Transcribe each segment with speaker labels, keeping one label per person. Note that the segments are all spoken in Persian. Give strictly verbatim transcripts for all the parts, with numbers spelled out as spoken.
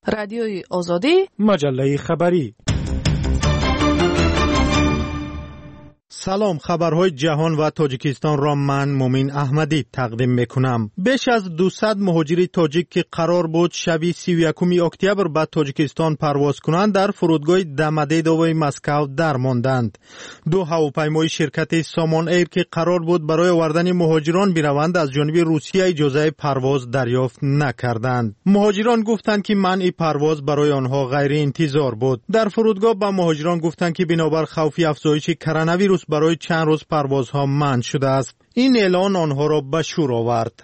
Speaker 1: رادیوی آزادی،
Speaker 2: مجله خبری. سلام، خبرهای جهان و تاجیکستان را من مومین احمدی تقدیم میکنم. بیش از دویست مهاجر تاجیک که قرار بود شب سی و یکم اکتبر به تاجیکستان پرواز کنند در فرودگاه دمدیدوی مسکو درماندند. دو هواپیمای شرکت سامان ایر که قرار بود برای آوردن مهاجران بروند از جانب روسیه اجازه پرواز دریافت نکردند. مهاجران گفتند که منع پرواز برای آنها غیر انتظار بود. در فرودگاه به مهاجران گفتند که بنابر خوف افزایش کرونا ویروس برای چند روز پروازها منع شده است. این اعلان آنها را به شور آورد.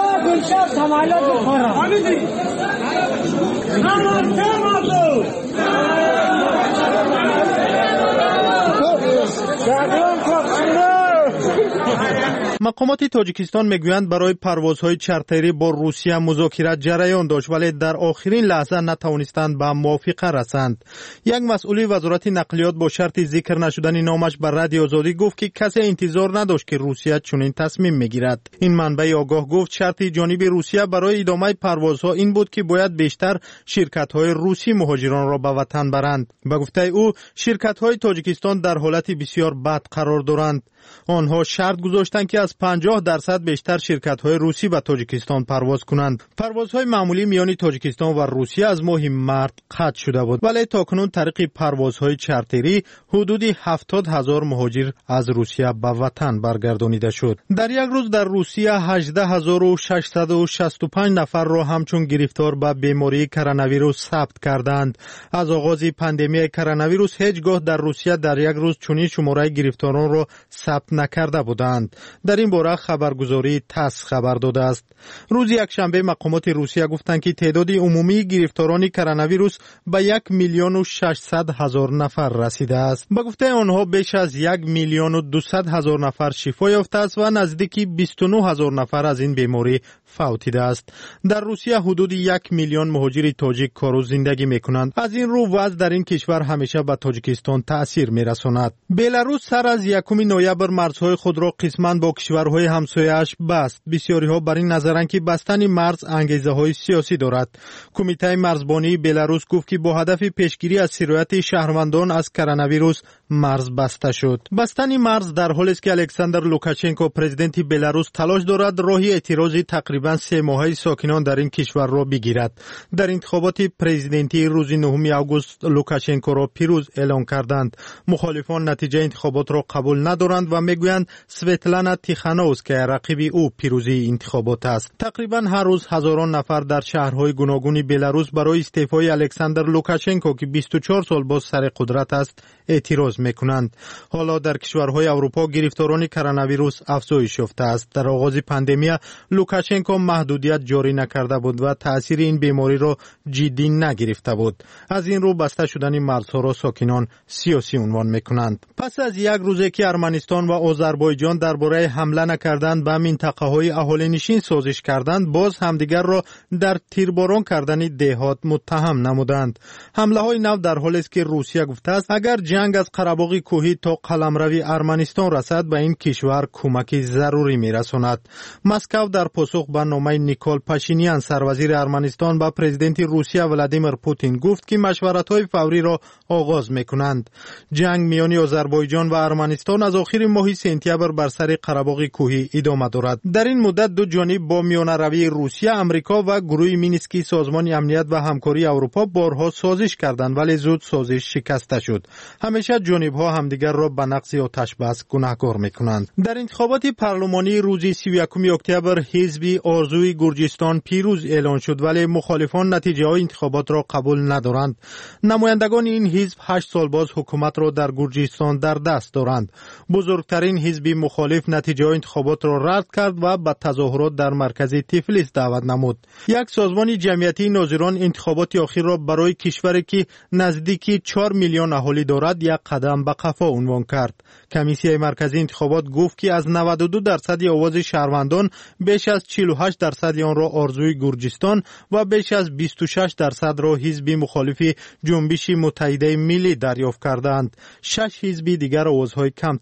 Speaker 2: مقامات تاجیکستان میگویند برای پروازهای چارتری با روسیه مذاکره جریان داشت، ولی در آخرین لحظه نتوانستند به موافقه رسند. یک مسئول وزارت نقلیات با شرط ذکر نشدن نامش بر رادیو آزادی گفت که کسی انتظار نداشت که روسیه چنین تصمیم میگیرد. این منبع آگاه گفت شرط جانب روسیه برای ادامه پروازها این بود که باید بیشتر شرکت‌های روسی مهاجران را به وطن برند. به گفته او شرکت‌های تاجیکستان در حالت بسیار بد قرار دارند. آنها شرط گذاشتند که از پنجاه درصد بیشتر شرکت‌های روسی به تاجیکستان پرواز کنند. پروازهای معمولی میان تاجیکستان و روسیه از ماه مارس قطع شده بود، ولی تاکنون طریق پروازهای چارتری حدود هفتاد هزار مهاجر از روسیه به وطن برگردانیده شد. در یک روز در روسیه هجده هزار و ششصد و شصت و پنج نفر را همچون گرفتار به بیماری کرونا ویروس ثبت کردند. از آغاز پاندمی کرونا ویروس هیچگاه در روسیه در یک روز چنین شماره گرفتاران را ثبت نکرده بودند. در این باره خبرگزاری تاس خبر داده است. روز یکشنبه مقامات روسیه گفتند که تعداد عمومی گرفتاران کرونا ویروس به یک میلیون و ششصد هزار نفر رسیده است. به گفته آنها بیش از یک میلیون و دویست هزار نفر شفا یافته است و نزدیک بیست و نه هزار نفر از این بیماری فوتیده است. در روسیه حدود یک میلیون مهاجر تاجیک کار و زندگی میکنند. از این رو وضع در این کشور همیشه به تاجیکستان تأثیر میرساند. بلاروس سر از یکم نوامبر مرزهای خود را قسماً با کشورهای همسایه‌اش بست. بسیاری ها بر این نظرند که بستن مرز انگیزه های سیاسی دارد. کمیته مرزبانی بلاروس گفت که با هدف پیشگیری از سرایت شهروندان از کرونا ویروس مرز بسته شد. بستن مرز در حالی است که الکساندر لوکاشنکو پرزیدنت بلاروس تلاش دارد راهی اعتراض تقریباً سه ماهه ساکنان در این کشور را بگیرد. در انتخابات پرزیدنتی روز نهم آگوست لوکاشنکو را پیروز اعلان کردند. مخالفان نتیجه انتخابات را قبول ندارند و میگویند سویتلانا تیخانوس که رقیب او پیروزی انتخابات است. تقریبا هر روز هزاران نفر در شهرهای گوناگون بلاروس برای استعفای الکساندر لوکاشنکو که بیست و چهار سال باز سر قدرت است اعتراض میکنند. حالا در کشورهای اروپا گرفتاران کرونا ویروس افزایش یافته است. در آغاز پاندمی لوکاشنکو محدودیت جاری نکرده بود و تأثیر این بیماری را جدی نگرفته بود. از این رو بسته شدن مرزها را ساکنان سیاسی عنوان میکنند. پس از یک روزی که ارمنستان و آذربایجان درباره حمله نکردن به منطقه‌های اهالی نشین سازش کردند، باز همدیگر را در تیرباران کردن دهات متهم نمودند. حمله‌های نو در حالی است که روسیه گفته است اگر جنگ از قره‌باغ کوهی تا قلمروی ارمنستان رسد به این کشور کمک ضروری میرساند. مسکو در پاسخ به نامه نیکول پاشینیان سروزیر ارمنستان به پرزیدنت روسیه ولادیمیر پوتین گفت که مشورت‌های فوری را آغاز می‌کنند. جنگ میان آذربایجان و ارمنستان از آخر ماه سپتامبر بر سر قره‌باغ کوهی ادامه دارد. در این مدت دو جانب با میانروی روسیه، آمریکا و گروه مینسکی سازمان امنیت و همکاری اروپا بارها سازش کردند، ولی زود سازش شکسته شد. همیشه جانب‌ها همدیگر را به نقض آتش بس گناهکار می‌کنند. در انتخابات پارلمانی روز سی و یکم اکتبر حزب آرزوی گرجستان پیروز اعلان شد، ولی مخالفان نتیجه های انتخابات را قبول ندارند. نمایندگان این حزب هشت سال باز حکومت را در گرجستان در دست دارند. بزرگترین حزب مخالف نتیجه انتخابات را رد کرد و به تظاهرات در مرکز تفلیس دعوت نمود. یک سازمان جمعیتی ناظران انتخابات اخیر را برای کشوری که نزدیکی چهار میلیون اهالی دارد یک قدم به قفا عنوان کرد. کمیسیون مرکزی انتخابات گفت که از نود و دو درصد آواز شهروندان بیش از چهل و هشت درصد آن را آرزوی گرجستان و بیش از بیست و شش درصد را حزب مخالف جنبش متحده ملی دریافت کردند. شش حزب دیگر آوازهای کمتر گرفتند.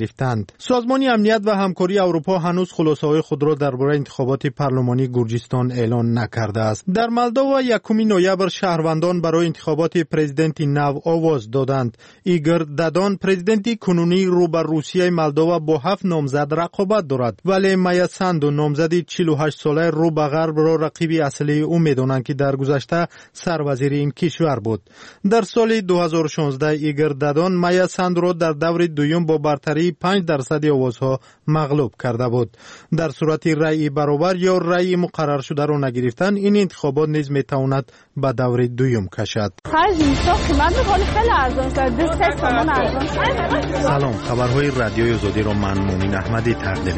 Speaker 2: گرفتند. سازمان امنیت و همکاری اروپا هنوز خلاصه‌های خود را درباره انتخابات پارلمانی گرجستان اعلان نکرده است. در مولدووا یکم نوامبر شهروندان برای انتخابات پرزیدنت نو آواز دادند. ایگور دادان پرزیدنت کنونی رو بر روسیه مولدووا با هفت نامزد رقابت دارد، ولی مایا ساندو نامزد چهل و هشت ساله رو به غرب را رقیب اصلی او می‌دانند که در گذشته سروزیر این کشور بود. در سال دو هزار و شانزده ایگور دادان مایا ساندو را در دور دوم با برتری پنج درصد آوازها مغلوب کرده بود. در صورت رأی برابر یا رأی مقرر شده را نگرفتن، این انتخابات نیز میتواند به دور دوم کشد. سلام، خبرهای رادیوی آزادی را من مومن احمدی تقدیم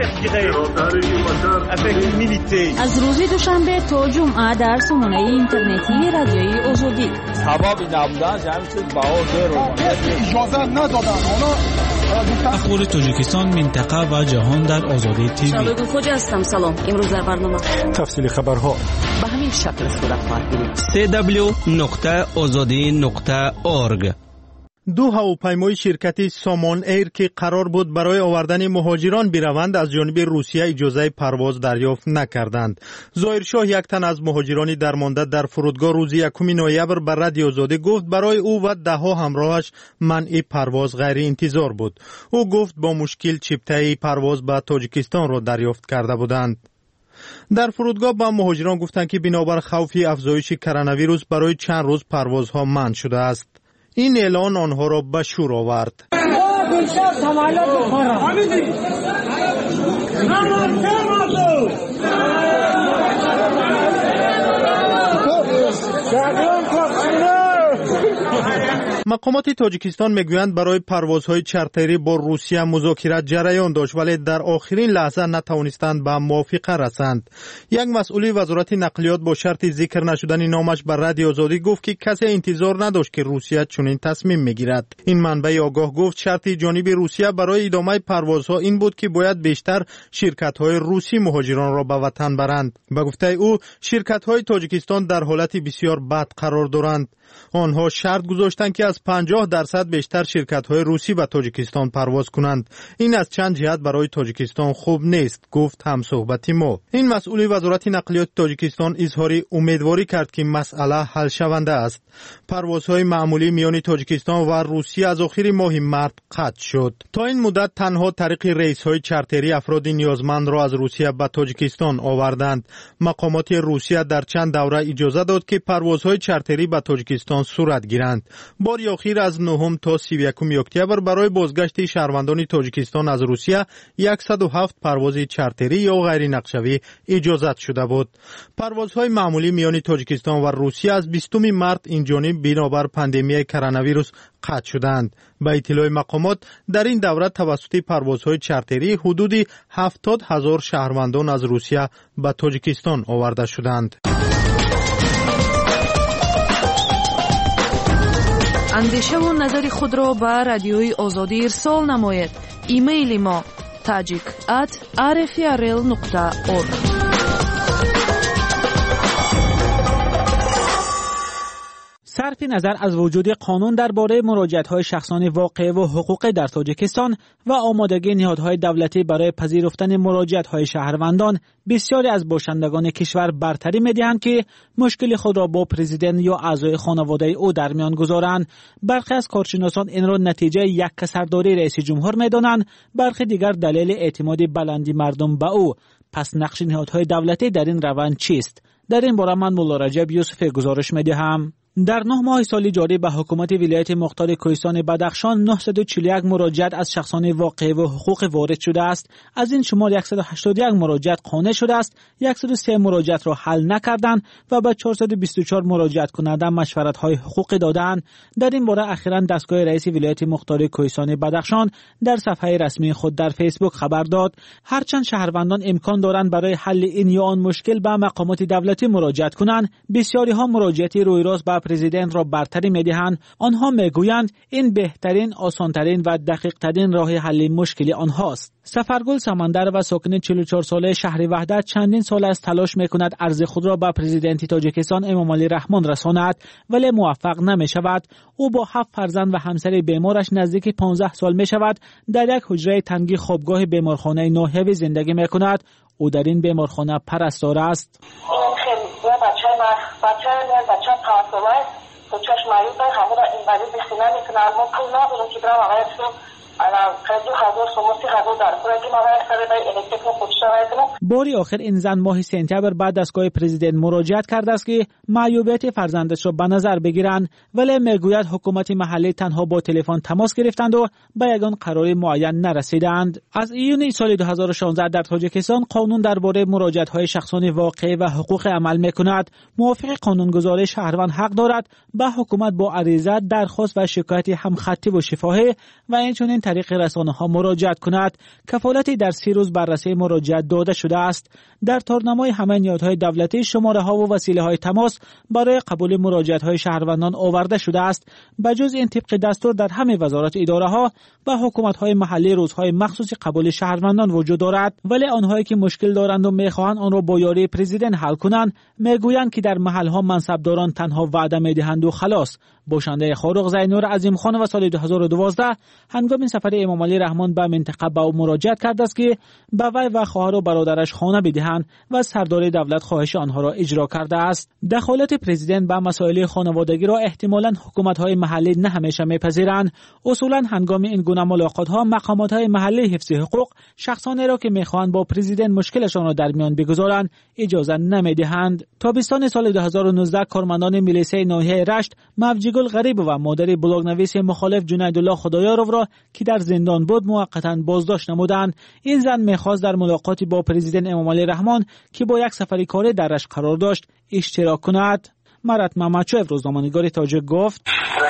Speaker 2: می‌کنم.
Speaker 1: از روز دوشنبه تا جمعه در سامانه اینترنتی رادیوی آزادی.
Speaker 3: سبب نبودن جمعی چیز باور رو اجازه ندادن.
Speaker 4: اخبار تاجیکستان، منطقه و جهان در آزادی تیوی.
Speaker 1: شبکه خوجا هستم. سلام، امروز در برنامه
Speaker 2: تفصیل خبرها
Speaker 1: به همین شکل صورت خواهد گرفت.
Speaker 4: سی دبلیو نقطه آزادی نقطه اورگ.
Speaker 2: دو هواپیمای شرکت سامان ایر که قرار بود برای آوردن مهاجران بروند از جانب روسیه اجازه پرواز دریافت نکردند. ظاهرشاه، یک تن از مهاجران درمانده در فرودگاه روز یکم نوامبر به رادیو آزادی گفت برای او و ده ها همراهش منع پرواز غیر انتظار بود. او گفت با مشکل چپتای پرواز به تاجیکستان را دریافت کرده بودند. در فرودگاه با مهاجران گفتند که بنابر خوف افزایش کرونا ویروس برای چند روز پروازها منع شده است. این اعلان آنها را به شور آورد. مقامات تاجیکستان میگویند برای پروازهای چارتری با روسیه مذاکرات جریان داشت، ولی در آخرین لحظه نتوانستند به موافقه رسند. یک مسئول وزارت نقلیات با شرط ذکر نشدن نامش بر رادیو آزادی گفت که کسی انتظار نداشت که روسیه چنین تصمیم میگیرد. این منبع آگاه گفت شرط جانب روسیه برای ادامه پروازها این بود که باید بیشتر شرکت‌های روسی مهاجران را به وطن برند. به گفته او شرکت‌های تاجیکستان در حالت بسیار بد قرار دارند. آنها شرط گذاشتند که از پنجاه درصد بیشتر شرکت‌های روسی به تاجیکستان پرواز کنند. این از چند جهت برای تاجیکستان خوب نیست، گفت همصحبتی ما. این مسئول وزارت نقلیات تاجیکستان اظهار امیدواری کرد که مسئله حل شونده است. پروازهای معمولی میان تاجیکستان و روسیه از آخر ماه مارس قطع شد. تا این مدت تنها طریق ریس‌های چارتری افراد نیازمند را از روسیه به تاجیکستان آوردند. مقامات روسیه در چند دوره اجازه داد که پروازهای چارتری به تاجیکستان صورت گیرند. بار اخیر از نهم تا سی و یکم اکتبر برای بازگشت شهروندان تاجیکستان از روسیه صد و هفت پرواز چارتری یا غیر نقشه‌ای اجازت شده بود. پروازهای معمولی میان تاجیکستان و روسیه از بیستم مارس اینجانب بنابر پاندمی کرونا ویروس قطع شدند. به اطلاع مقامات در این دوره توسط پروازهای چارتری حدود هفتاد هزار شهروندان از روسیه به تاجیکستان آورده شدند.
Speaker 1: اندیشه و نظر خود را به رادیوی آزادی ارسال نماید. ایمیل ما tajik at r f r l نقطه org.
Speaker 4: صرف نظر از وجود قانون درباره مراجعت‌های شخصان واقع و حقوقی در تاجیکستان و آمادگی نهادهای دولتی برای پذیرفتن مراجعت‌های شهروندان، بسیاری از باشندگان کشور برتری می‌دهند که مشکل خود را با پرزیدنت یا اعضای خانواده او در میان گذارند. برخی از کارشناسان این را نتیجه یک کسرداری رئیس جمهور می‌دانند، برخی دیگر دلیل اعتماد بلندی مردم به او. پس نقش نهادهای دولتی در این روند چیست؟ در این باره من مولا رجب یوسف گزارش می‌دهم. در نه ماه سال جاری به حکومت ولایت مختار کوهستان بدخشان نهصد و چهل و یک مراجعت از شخصان واقعی و حقوق وارد شده است. از این شمار صد و هشتاد و یک مراجعت قانع شده است، صد و سه مراجعت را حل نکردند و به چهارصد و بیست و چهار مراجعت کننده مشورت‌های حقوقی دادند. در این باره اخیراً دستگاه رئیس ولایت مختار کوهستان بدخشان در صفحه رسمی خود در فیسبوک خبر داد هرچند شهروندان امکان دارند برای حل این یا آن مشکل به مقامات دولتی مراجعت کنند، بسیاری ها مراجعت روی راست به پرزیدنت را برتری می‌دهند، آنها می‌گویند این بهترین، آسان‌ترین و دقیق‌ترین راه حل مشکل آنهاست. سفرگل سمندر و ساکن چهل و چهار ساله شهر وحدت چندین سال است تلاش می‌کند عرض خود را به پرزیدنت تاجیکستان امامعلی رحمان رساند ولی موفق نمی‌شود. او با هفت فرزند و همسر بیمارش نزدیک پانزده سال می‌شود در یک حجره تنگی خوابگاه بیمارخانه نوحوی زندگی می‌کند. او در این بیمارخانه پرستار است.
Speaker 5: بچه من بچه من بچه پاسوله است تو چشم مریض است همه را این بری بخینه میکنه اما پول ندارم که برم آقای سو
Speaker 4: باری آخر این زن ماه سپتامبر بعد دستگاه پرزیدنت مراجعت کرده است که معیوبیت فرزندش را به نظر بگیرند ولی میگوید حکومت محلی تنها با تلفن تماس گرفتند و به یگان قرار معین نرسیدند. از ایون سال دو هزار و شانزده در تاجیکستان قانون درباره مراجعت‌های شخصان واقعی و حقوق عمل می‌کند. موافق قانونگذاری شهروند حق دارد به حکومت با عریضه، درخواست و شکایت همخطی و شفاهی و اینچنین طریق رسانه‌ها مراجعت کند. کفالتی در سی روز بررسی مراجعت داده شده است. در تارنمای همه نهادهای دولتی شماره‌ها و وسیله‌های تماس برای قبول مراجعت‌های شهروندان آورده شده است. بجز این طبق دستور در همه وزارت اداره‌ها و حکومت‌های محلی روزهای مخصوص قبول شهروندان وجود دارد ولی آنهایی که مشکل دارند و می‌خواهند آن را با یاری پرزیدنت حل کنند می‌گویند که در محل‌ها منصبداران تنها وعده می‌دهند و خلاص. باشنده خارق زینور عظیم خان و سال دو هزار و دوازده هنگام سفر امامعلی رحمان به منطقه به او مراجعت کرده است که به وی و خواهر و برادرش خانه بدهند و سردار دولت خواهش آنها را اجرا کرده است. دخالت پرزیدنت به مسائل خانوادگی را احتمالاً حکومت‌های محلی نه همیشه می‌پذیرند. اصولاً هنگام این گونه ملاقات‌ها مقامات‌های محلی حفظ حقوق شخصانی را که می‌خواهند با پرزیدنت مشکلشان را در میان بگذارند اجازه نمی‌دهند. تابستان سال دو هزار و نوزده کارمندان میلیسه ناحیه رشت مفجیگل غریب و مادر بلاگ‌نویس مخالف جنیدالله خدایارو را که در زندان بود موقتاً بازداشت نمودند. این زن می‌خواست در ملاقاتی با پرزیدنت امامعلی رحمان که با یک سفری کاری در رشت قرار داشت اشتراک کند. مرات ممچوف روزنامه‌نگار تاجیک گفت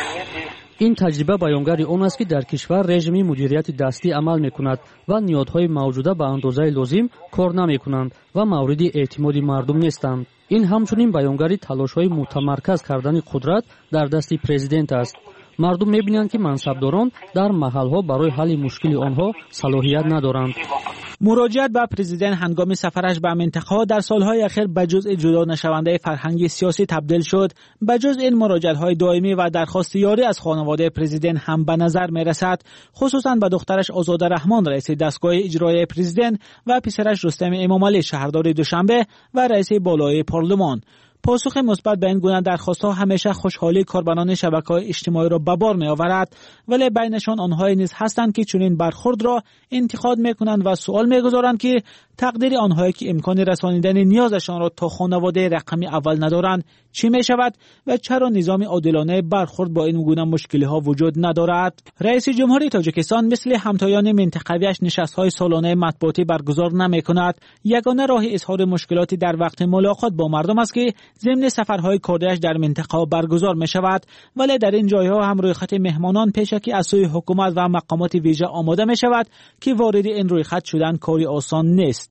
Speaker 6: این تجربه بیانگر آن است که در کشور رژیم مدیریت دستی عمل می‌کند و نیازهای موجوده به اندازه لازم کار نمی‌کنند و مورد اعتماد مردم نیستند. این همچنین بیانگر تلاش‌های متمرکز کردن قدرت در دست پرزیدنت است. مردم می‌بینند که منصبداران در محل‌ها برای حل مشکل آنها صلاحیت ندارند.
Speaker 4: مراجعت به پرزیدنت هنگام سفرش به منطقه‌ها در سالهای اخیر به جزء جدا نشونده فرهنگ سیاسی تبدیل شد. به جز این مراجعت‌های دائمی و درخواست یاری از خانواده پرزیدنت هم به نظر می‌رسد، خصوصاً به دخترش آزاده رحمان رئیس دستگاه اجرایی پرزیدنت و پسرش رستم امامعلی شهردار دوشنبه و رئیس بالای پارلمان. پاسخ مثبت به این گونه درخواست‌ها همیشه خوشحالی کاربران شبکه‌های اجتماعی را به بار می‌آورد ولی بینشان آنهایی نیز هستند که چنین برخورد را انتقاد می‌کنند و سوال می‌گذارند که تقدیر آنهایی که امکان رسانیدن نیازشان را تا خانواده رقمی اول ندارند چی می‌شود و چرا نظام عادلانه برخورد با این گونه مشکل‌ها وجود ندارد. رئیس جمهوری تاجیکستان مثل همتایان منطقویش نشست‌های سالانه مطبوعاتی برگزار نمی‌کند. یگانه راه اظهار مشکلاتی در وقت ملاقات با مردم است که ضمن سفرهای کاریش در منطقه برگزار می شود ولی در این جایها هم روی خط مهمانان پیشکی از سوی حکومت و مقامات ویژه آماده می شود که وارد این روی خط شدن کاری آسان نیست.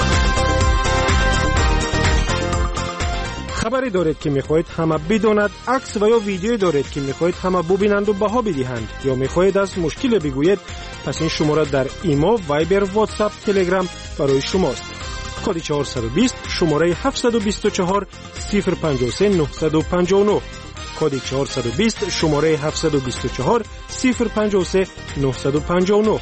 Speaker 7: خبری دارید که میخواهید همه بداند، عکس و یا ویدیویی دارید که میخواهید همه ببینند و بها بدهند یا میخواهید از مشکل بگویید، پس این شماره در ایمو، وایبر، واتساپ، تلگرام برای شماست. کد چهارصد و بیست شماره هفتصد و بیست و چهار صفر پنجاه و سه نهصد و پنجاه و نه. کد چهارصد و بیست شماره هفتصد و بیست و چهار صفر پنجاه و سه نهصد و پنجاه و نه.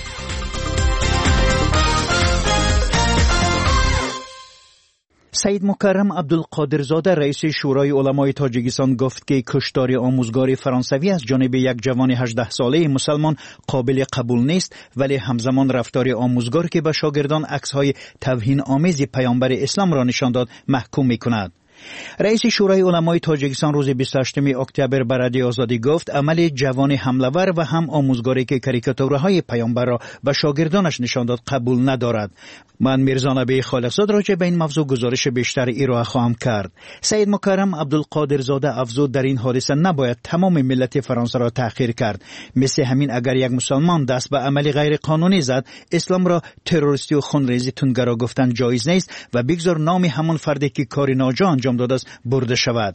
Speaker 8: سید مکرم عبدالقادرزاده رئیس شورای علمای تاجیکستان گفت که کشتار آموزگار فرانسوی از جانب یک جوان هجده ساله مسلمان قابل قبول نیست ولی همزمان رفتار آموزگار که به شاگردان عکس‌های توهین آمیز پیامبر اسلام را نشان داد محکوم می‌کند. رئیس شورای علمای تاجیکستان روز بیست و هشتم اکتبر به رادیو آزادی گفت عمل جوان حمله‌ور و هم آموزگاری که کاریکاتورهای پیامبر را به شاگردانش نشان داد قبول ندارد. من میرزا نبی خالقزاد راجع به این موضوع گزارش بیشتر ارائه خواهم کرد. سید مکرم عبدالقادرزاده افزود در این حادثه نباید تمام ملت فرانسه را تحقیر کرد. مثل همین اگر یک مسلمان دست به عمل غیر قانونی زد، اسلام را تروریستی و خونریزی تندگرا گفتن جایز نیست و بگذار نام همون فردی که کار ناجا انجام داده است برده شود.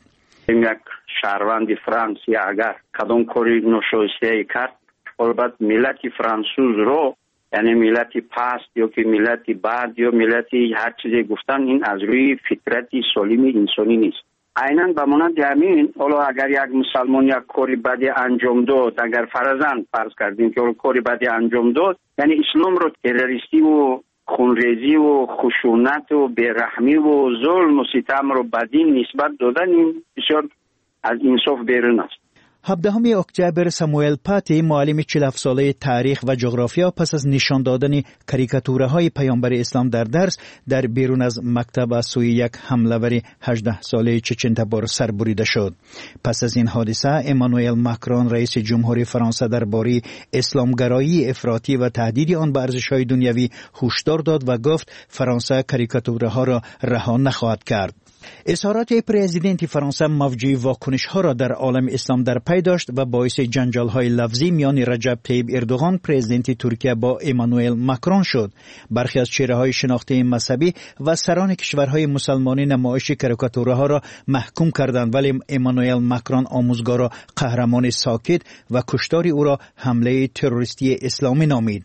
Speaker 9: این یک شهروند فرانسوی اگر کدام کاری ناشایسته کرد، البته ملت فرانسوز رو، یعنی ملت پست یا که ملت بعد یا ملت هر چیزی گفتن، این از روی فطرت سالم انسانی نیست. عیناً به مانند همین، حالا اگر یک مسلمان یک کاری بدی انجام داد، اگر فرضاً فرض کردیم که کاری بدی انجام داد، یعنی اسلام رو تروریستی و خونریزی و خشونت و بیرحمی و ظلم و ستم رو بدین نسبت دادن، این بسیار از انصاف بیرون است.
Speaker 8: هفدهم اکتبر ساموئل پاتی، معلم چهل و هفت ساله تاریخ و جغرافیا، پس از نشان دادن کاریکاتوره های پیامبر اسلام در درس در بیرون از مکتب از سوی یک حمله‌ور هجده ساله چچن تبار سر بریده شد. پس از این حادثه امانوئل ماکرون رئیس جمهوری فرانسه درباره اسلامگرایی افراطی و تهدید آن به ارزش‌های دنیوی هشدار داد و گفت فرانسه کاریکاتوره ها را رها نخواهد کرد. اظهارات پرزیدنت فرانسه موجی واکنش ها را در عالم اسلام در پی داشت و باعث جنجال های لفظی میان رجب طیب اردوغان پرزیدنت ترکیه با امانوئل ماکرون شد. برخی از چهره های شناخته مذهبی و سران کشورهای مسلمانی نمایش کاریکاتوره ها را محکوم کردند، ولی امانوئل ماکرون آموزگار را قهرمان ساکت و کشتار او را حمله تروریستی اسلامی نامید.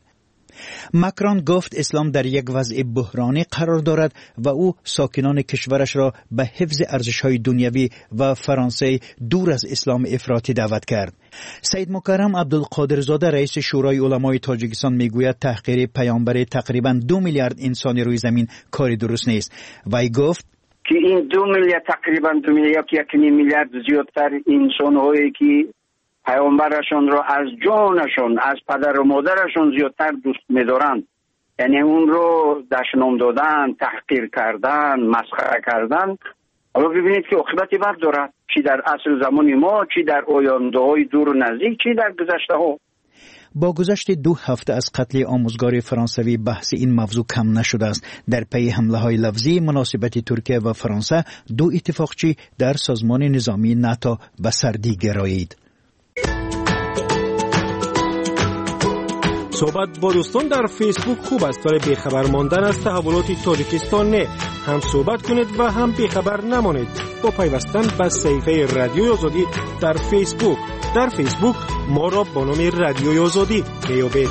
Speaker 8: ماکرون گفت اسلام در یک وضع بحرانی قرار دارد و او ساکنان کشورش را به حفظ ارزش‌های دنیوی و فرانسه دور از اسلام افراطی دعوت کرد. سید مکرم عبدالقادرزاده رئیس شورای علمای تاجیکستان میگوید تحقیر پیامبر تقریباً دو میلیارد انسان روی زمین کاری درست نیست. وی گفت
Speaker 9: که این دو میلیارد تقریباً دو میلیارد یک میلیارد زیادتر انسان‌هایی که پیامبرشون رو از جانشون، از پدر و مادرشون زیادتر دوست می‌دارند، یعنی اون رو دشنام دادن، تحقیر کردن، مسخره کردن. حالا ببینید که عاقبت بد دارد، چی در عصر زمان ما، چی در آینده‌های دور و نزدیک، چی در گذشته‌ها.
Speaker 8: با گذشت دو هفته از قتل آموزگار فرانسوی بحث این موضوع کم نشده است. در پی حمله های لفظی مناسبت ترکیه و فرانسه، دو اتفاقچی در سازمان نظامی ناتو به سردی گرایید.
Speaker 7: صحبت با دوستان در فیسبوک خوب است، ولی بیخبر ماندن از تحولات تاجیکستان نه. هم صحبت کنید و هم بیخبر نمانید با پیوستن به صفحه رادیوی آزادی در فیسبوک. در فیسبوک ما را با نام رادیوی آزادی میابید.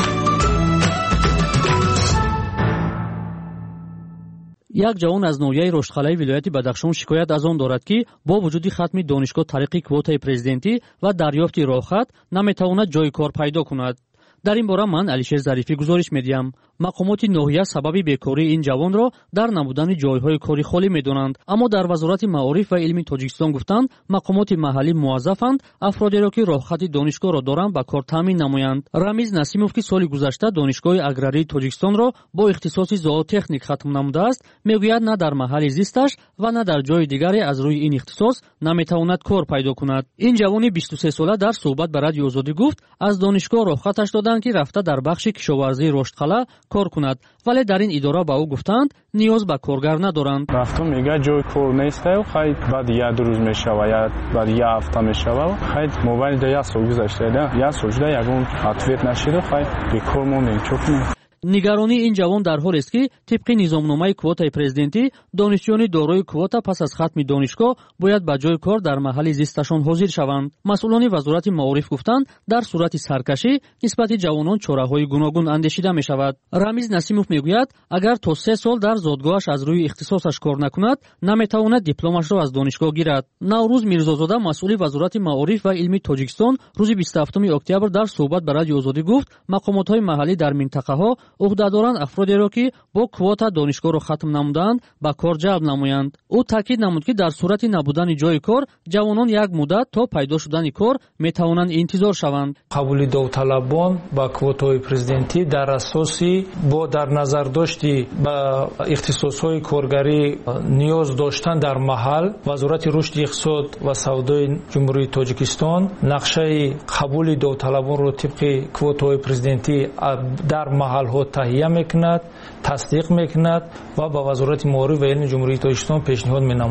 Speaker 6: یک جوان از نویه رشدخانه ولایت بدخشان شکایت از آن دارد که با وجود ختم دانشگاه طریق کوتای پرزیدنتی و دریافت راهخط نمیتواند جای کار پیدا کند. در این باره من علیشیر ظریفی گزارش میدیم. مقامات ناحیه سبب بیکاری این جوان را در نبودن جایهای کاری خالی میدانند، اما در وزارت معارف و علم تاجیکستان گفتند مقامات محلی موظفند افرادی را که راهخط دانشگاه را دارند به کار تامین نمایند. رمیز نسیموف که سال گذشته دانشگاه اگراری تاجیکستان را با اختصاص زوتکنیک ختم نموده است، میگوید نه در محل زیستش و نه در جای دیگری از روی این اختصاص نمیتواند کار پیدا کند. این جوان بیست و سه ساله در صحبت با رادیو آزادی گفت از دانشگاه راهخطش دادند که رفته در بخش کشاورزی رشدخانه کار کند، ولی در این اداره با او گفتند نیاز به کارگر ندارند.
Speaker 3: رفتم میگه جای کار نیست و خیلی بعد یک روز میشه و یا بعد یک هفته میشه و خیلی موبایل ده یک سال گذشته ده یک سال شده یگون اتویت نشده خیلی به کار مومن چکنیم.
Speaker 6: نگرانی این جوان در حال است که طبق نظامنامه کوتای پرزیدنتی دانشجویان دارای کوتا پس از ختم دانشگاه باید به جای کار در محل زیستشان حاضر شوند. مسئولان وزارت معارف گفتند در صورت سرکشی نسبت جوانان چاره‌های گوناگون اندیشیده می شود. رمیز نسیموف میگوید اگر تا سه سال در زادگاهش از روی اختصاصش کار نکند نمیتواند دیپلمش را از دانشگاه گیرد. نوروز میرزازاده مسئول وزارت معارف و علم تاجیکستان روز بیست و هفتم اکتبر در صحبت با رادیو آزادی گفت مقامات‌های محلی در منطقه‌ها عهدهداران افرادی را که با کوتا دانشگاه را ختم نمودند به کار جلب نمایند. او تاکید نمود که در صورت نبودن جای کار جوانان یک مدت تا پیدا شدن کار میتوانند انتظار شوند.
Speaker 10: قبول داوطلبان با کوتای پرزیدنتی در اساسی با در نظر داشتی با اختصاصهای کارگری نیاز داشتن در محل، وزارت رشد اقتصاد و سودای جمهوری تاجیکستان نقشه قبول داوطلبان را طبق کوتای پرزیدنتی در محل ها تهیه میکند، تصدیق میکند و با وزارت معارف و علم جمهوری تاجیکستان پیشنهاد مینماید.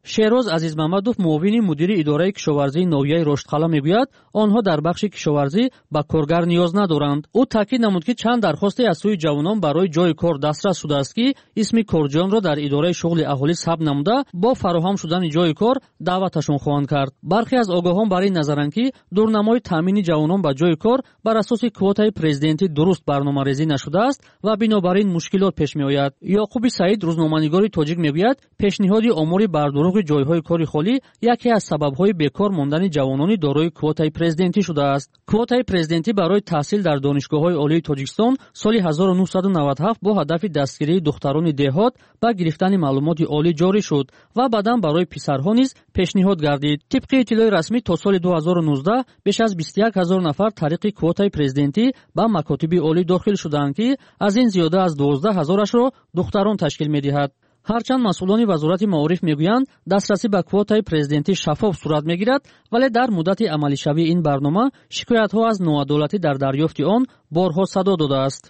Speaker 6: шероз азизмамадов муовини мудири идораи кишоварзии ноҳияи роштқала мегӯяд онҳо дар бахши кишоварзӣ ба коргар ниёз надоранд. ӯ таъкид намуд ки чанд дархосте аз сӯи ҷавонон барои ҷои кор дастрас шудааст ки исми корҷиёнро дар идораи шуғли аҳолӣ сабт намуда бо фароҳам шудани ҷои кор даъваташон хоҳанд кард. бархе аз огоҳон бар ин назаранд ки дурнамои таъмини ҷавонон ба ҷои кор бар асоси квотаи президентӣ дуруст барномарезӣ нашудааст ва бинобар ин мушкилот пеш меояд. ёқуби саид рӯзноманигори тоҷик мегӯяд пешниҳоди омори бардуруғи ҷойҳои кори холӣ яке аз сабабҳои бекор мондани ҷавонони дорои квотаи президентӣ шудааст. квотаи президентӣ барои таҳсил дар донишгоҳҳои олии тоҷикистон соли ҳазору нуҳсаду навад ҳафт бо ҳадафи дастгирии духтарони деҳот ба гирифтани маълумоти олӣ ҷорӣ шуд ва баъдан барои писарҳо низ пешниҳод гардид. тибқи иттилои расмӣ то соли ду ҳазору нуздаҳ беш аз бисту як ҳазор нафар тариқи квотаи президентӣ ба макотиби олӣ дохил шуданд ки аз ин зиёда аз дувоздаҳ ҳазорашро духтарон ташкил медиҳад. ҳарчанд масъулони вазорати маориф мегӯянд дастрасӣ ба квотаи президентӣ шаффоф сурат мегирад, вале дар муддати амалишавии ин барнома шикоятҳо аз ноадолатӣ дар дарёфти он борҳо садо додааст.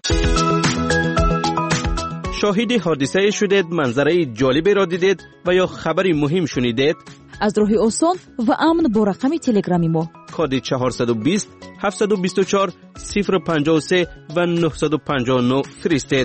Speaker 11: шоҳиди ҳодисае шудед, манзараи ҷолиберо дидед ва ё хабари муҳим шунидед?
Speaker 12: аз роҳи осон ва амн бо рақами телеграми мо
Speaker 11: коди чаҳорсаду бист ҳафтсаду бисту чор сифр панҷоҳу се ва нуҳсаду панҷоҳу нӯҳ фиристед.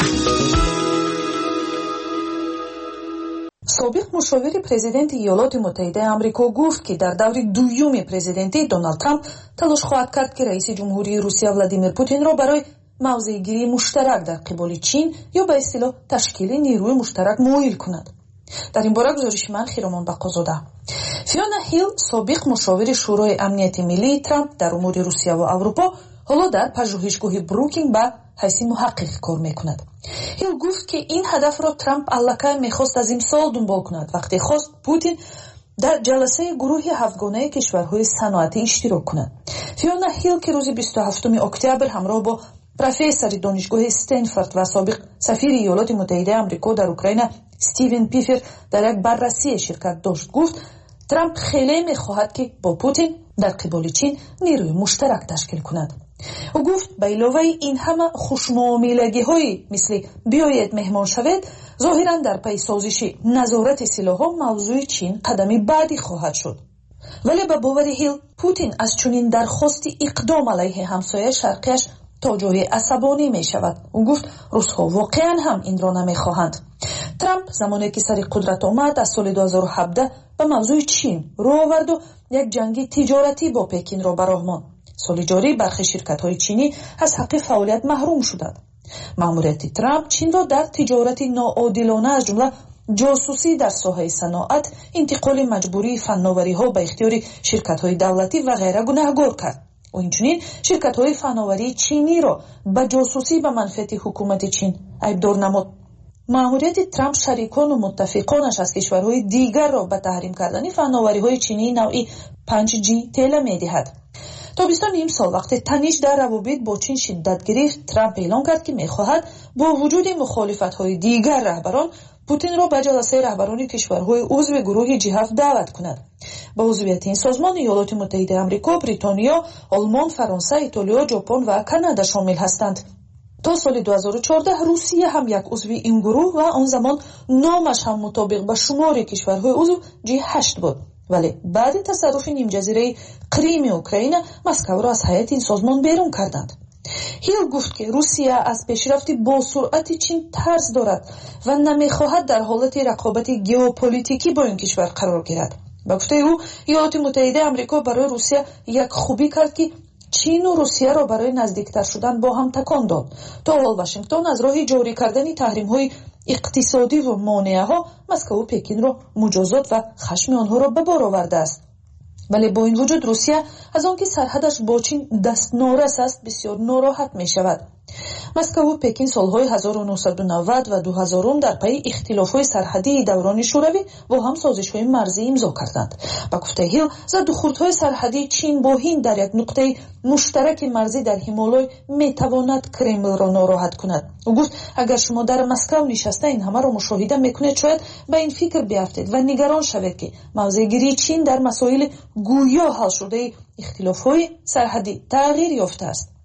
Speaker 13: собиқ мушовири президенти иёлоти муттаҳидаи амрико гуфт ки дар даври дуюми президентӣ Доналд Трамп талош хоҳад кард ки раиси ҷумҳурии Русия Владимир Путинро барои мавзеъгирии муштарак дар қиболи Чин ё ба истилоҳ ташкили нерӯи муштарак моил кунад. дар ин бора гузориши ман Хиромон Бақозода. Фиона Ҳил, собиқ мушовири шӯрои амнияти миллии Трамп дар умури Русия ва Аврупо, ҳоло дар пажӯҳишгоҳи Брукин ба ҳайси муҳаққиқ кор мекунад. Ҳил гуфт ки ин ҳадафро Трамп аллакай мехост аз имсол дунбол кунад, вақте хост Путин дар ҷаласаи гурӯҳи ҳафтгонаи кишварҳои саноатӣ иштирок кунад. Фиона Ҳил ки рӯзи бисту ҳафтуми октябр ҳамроҳ бо профессори донишгоҳи Стэнфорд ва собиқ сафири иёлоти муттаҳидаи амрико дар Украина Стивен Пифер дар як баррасие ширкат дошт, гуфт Трамп хеле мехоҳад ки бо Путин дар қиболи Чин нерӯи муштарак ташкил кунад. ӯ гуфт ба иловаи ин ҳама хушмуомилагиҳои мисли биёед меҳмон шавед зоҳиран дар пайи созиши назорати силоҳҳо мавзӯи Чин қадами баъдӣ хоҳад шуд. вале ба бовари Ҳил Путин аз чунин дархости иқдом алайҳи ҳамсояи шарқияш то ҷои асабонӣ мешавад. ӯ гуфт русҳо воқеан ҳам инро намехоҳанд. Трамп замоне ки сари қудрат омад аз соли ду ҳазору ҳабдаҳ ба мавзӯи Чин рӯ оварду як ҷанги тиҷоратӣ бо Пекинро ба роҳ монд. соли ҷорӣ бархи ширкатҳои чинӣ аз ҳаққи фаъолият маҳрум шуданд. маъмурияти Трамп Чинро дар тиҷорати ноодилона аз ҷумла ҷосусӣ дар соҳаи саноат, интиқоли маҷбурии фанновариҳо ба ихтиёри ширкатҳои давлатӣ ва ғайра гунаҳгор кард. ӯ инчунин ширкатҳои фанноварии чиниро ба ҷосусӣ ба манфиати ҳукумати Чин айбдор намуд. маъмурияти Трамп шарикону муттафиқонаш аз кишварҳои дигарро ба таҳрим кардани фанновариҳои чинии навъи панҷ ҷи тела медиҳад. тобистони имсол вақте таниш дар равобит бо Чин шиддат гирифт, Трамп эълон кард ки мехоҳад бо вуҷуди мухолифатҳои дигар раҳбарон Путинро ба ҷаласаи раҳбарони кишварҳои узви гурӯҳи ҷи ҳафт даъват кунад. ба узвияти ин созмон иёлоти муттаҳидаи амрико, бритониё, олмон, фаронса, итолиё, ҷопон ва Канада шомил ҳастанд. то соли ду ҳазору чордаҳ Русия ҳам як узви ин гурӯҳ ва он замон номаш ҳам мутобиқ ба шумори кишварҳои узв ҷи ҳашт буд. вале баъди тасарруфи нимҷазираи Крими Украина Москавро аз ҳайати ин созмон берун карданд. Ҳил гуфт ки Русия аз пешрафти босуръати Чин тарс дорад ва намехоҳад дар ҳолати рақобати геополитикӣ бо ин кишвар қарор гирад. ба гуфтаи ӯ иёлоти муттаҳидаи амрико барои Русия як хубӣ кард ки Чин ва Русияро барои наздиктар шудан бо ҳам такон дод. то ҳол Вашингтон аз роҳи ҷорӣ кардани таҳримҳои иқтисодӣ ва монеаҳо Москаву Пекинро муҷозот ва хашми онҳоро ба бор овардааст. вале бо ин вуҷуд Русия аз он ки сарҳадаш бо Чин дастнорас аст бисёр нороҳат мешавад. Москаву Пекин солҳои ҳазору нуҳсаду навад ва дуҳазорум дар пайи ихтилофҳои сарҳадии даврони шӯравӣ бо ҳам созишҳои марзӣ имзо карданд. ба гуфтаи Ҳил задухурдҳои сарҳадии Чин бо Ҳинд дар як нуқтаи муштараки марзӣ дар Ҳимолой метавонад Кремлро нороҳат кунад. ӯ гуфт агар шумо дар Москав нишаста ин ҳамаро мушоҳида мекунед, шояд ба ин фикр биафтед ва нигарон шавед ки мавзеъгирии Чин дар масоили гӯё ҳалшудаи ихтилофҳои сарҳадӣ тағйир ёфтааст.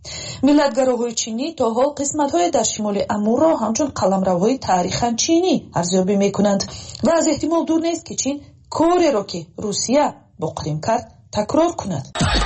Speaker 13: миллатгароҳои чинӣ то ҳол қисматҳои дар шимоли амурро ҳамчун қаламравҳои таърихан чинӣ арзёбӣ мекунанд ва аз эҳтимол дур нест ки чин кореро ки русия бо қирим кард такрор кунад.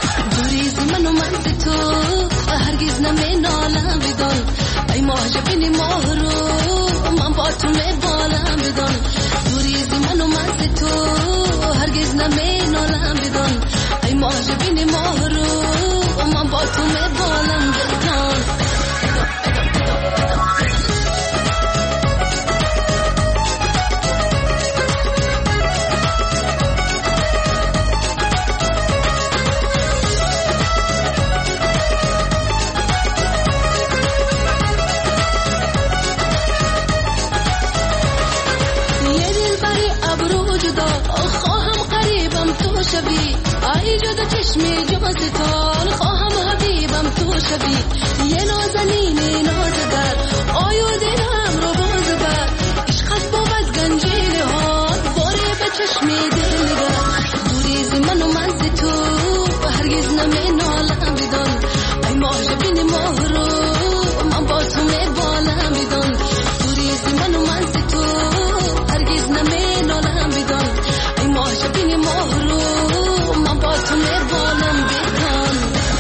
Speaker 14: شبی ای جدا چشمی جواستان خواهم حبیبم تو شبی یه نازنین نازدار آیو دلم رو باز بر عشقت بود گنجین ها باره به چشمی دلگار دوریز من و من ز تو هرگز نمی نالم بدان ای معجبین ماه رو من با تو می بالم بدان دوریز من و من ز تو هرگز نمی نالم بدان ای معجبین ماه رو تو می بالم بکن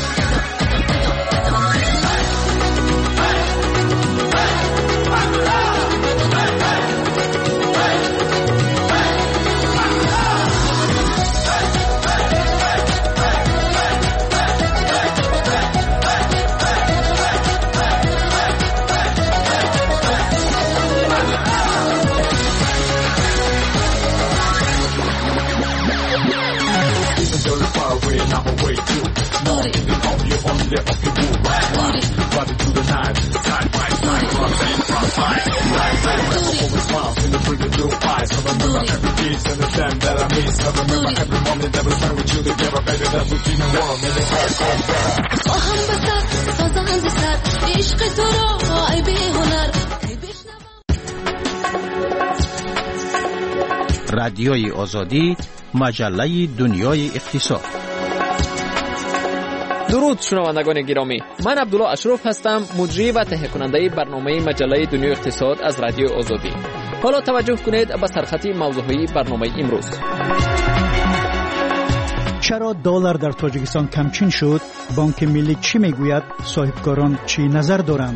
Speaker 15: رادیوی آزادی، مجله دنیای اقتصاد.
Speaker 16: درود شنوندگان گرامی، من عبدالله اشرف هستم، مجری و تهیه کننده برنامه مجله دنیای اقتصاد از رادیو آزادی. حالا توجه کنید به سرخطی موضوعی برنامه امروز.
Speaker 8: چرا دلار در تاجیکستان کمچین شد؟ بانک ملی چی میگوید؟ صاحبکاران چی نظر دارند؟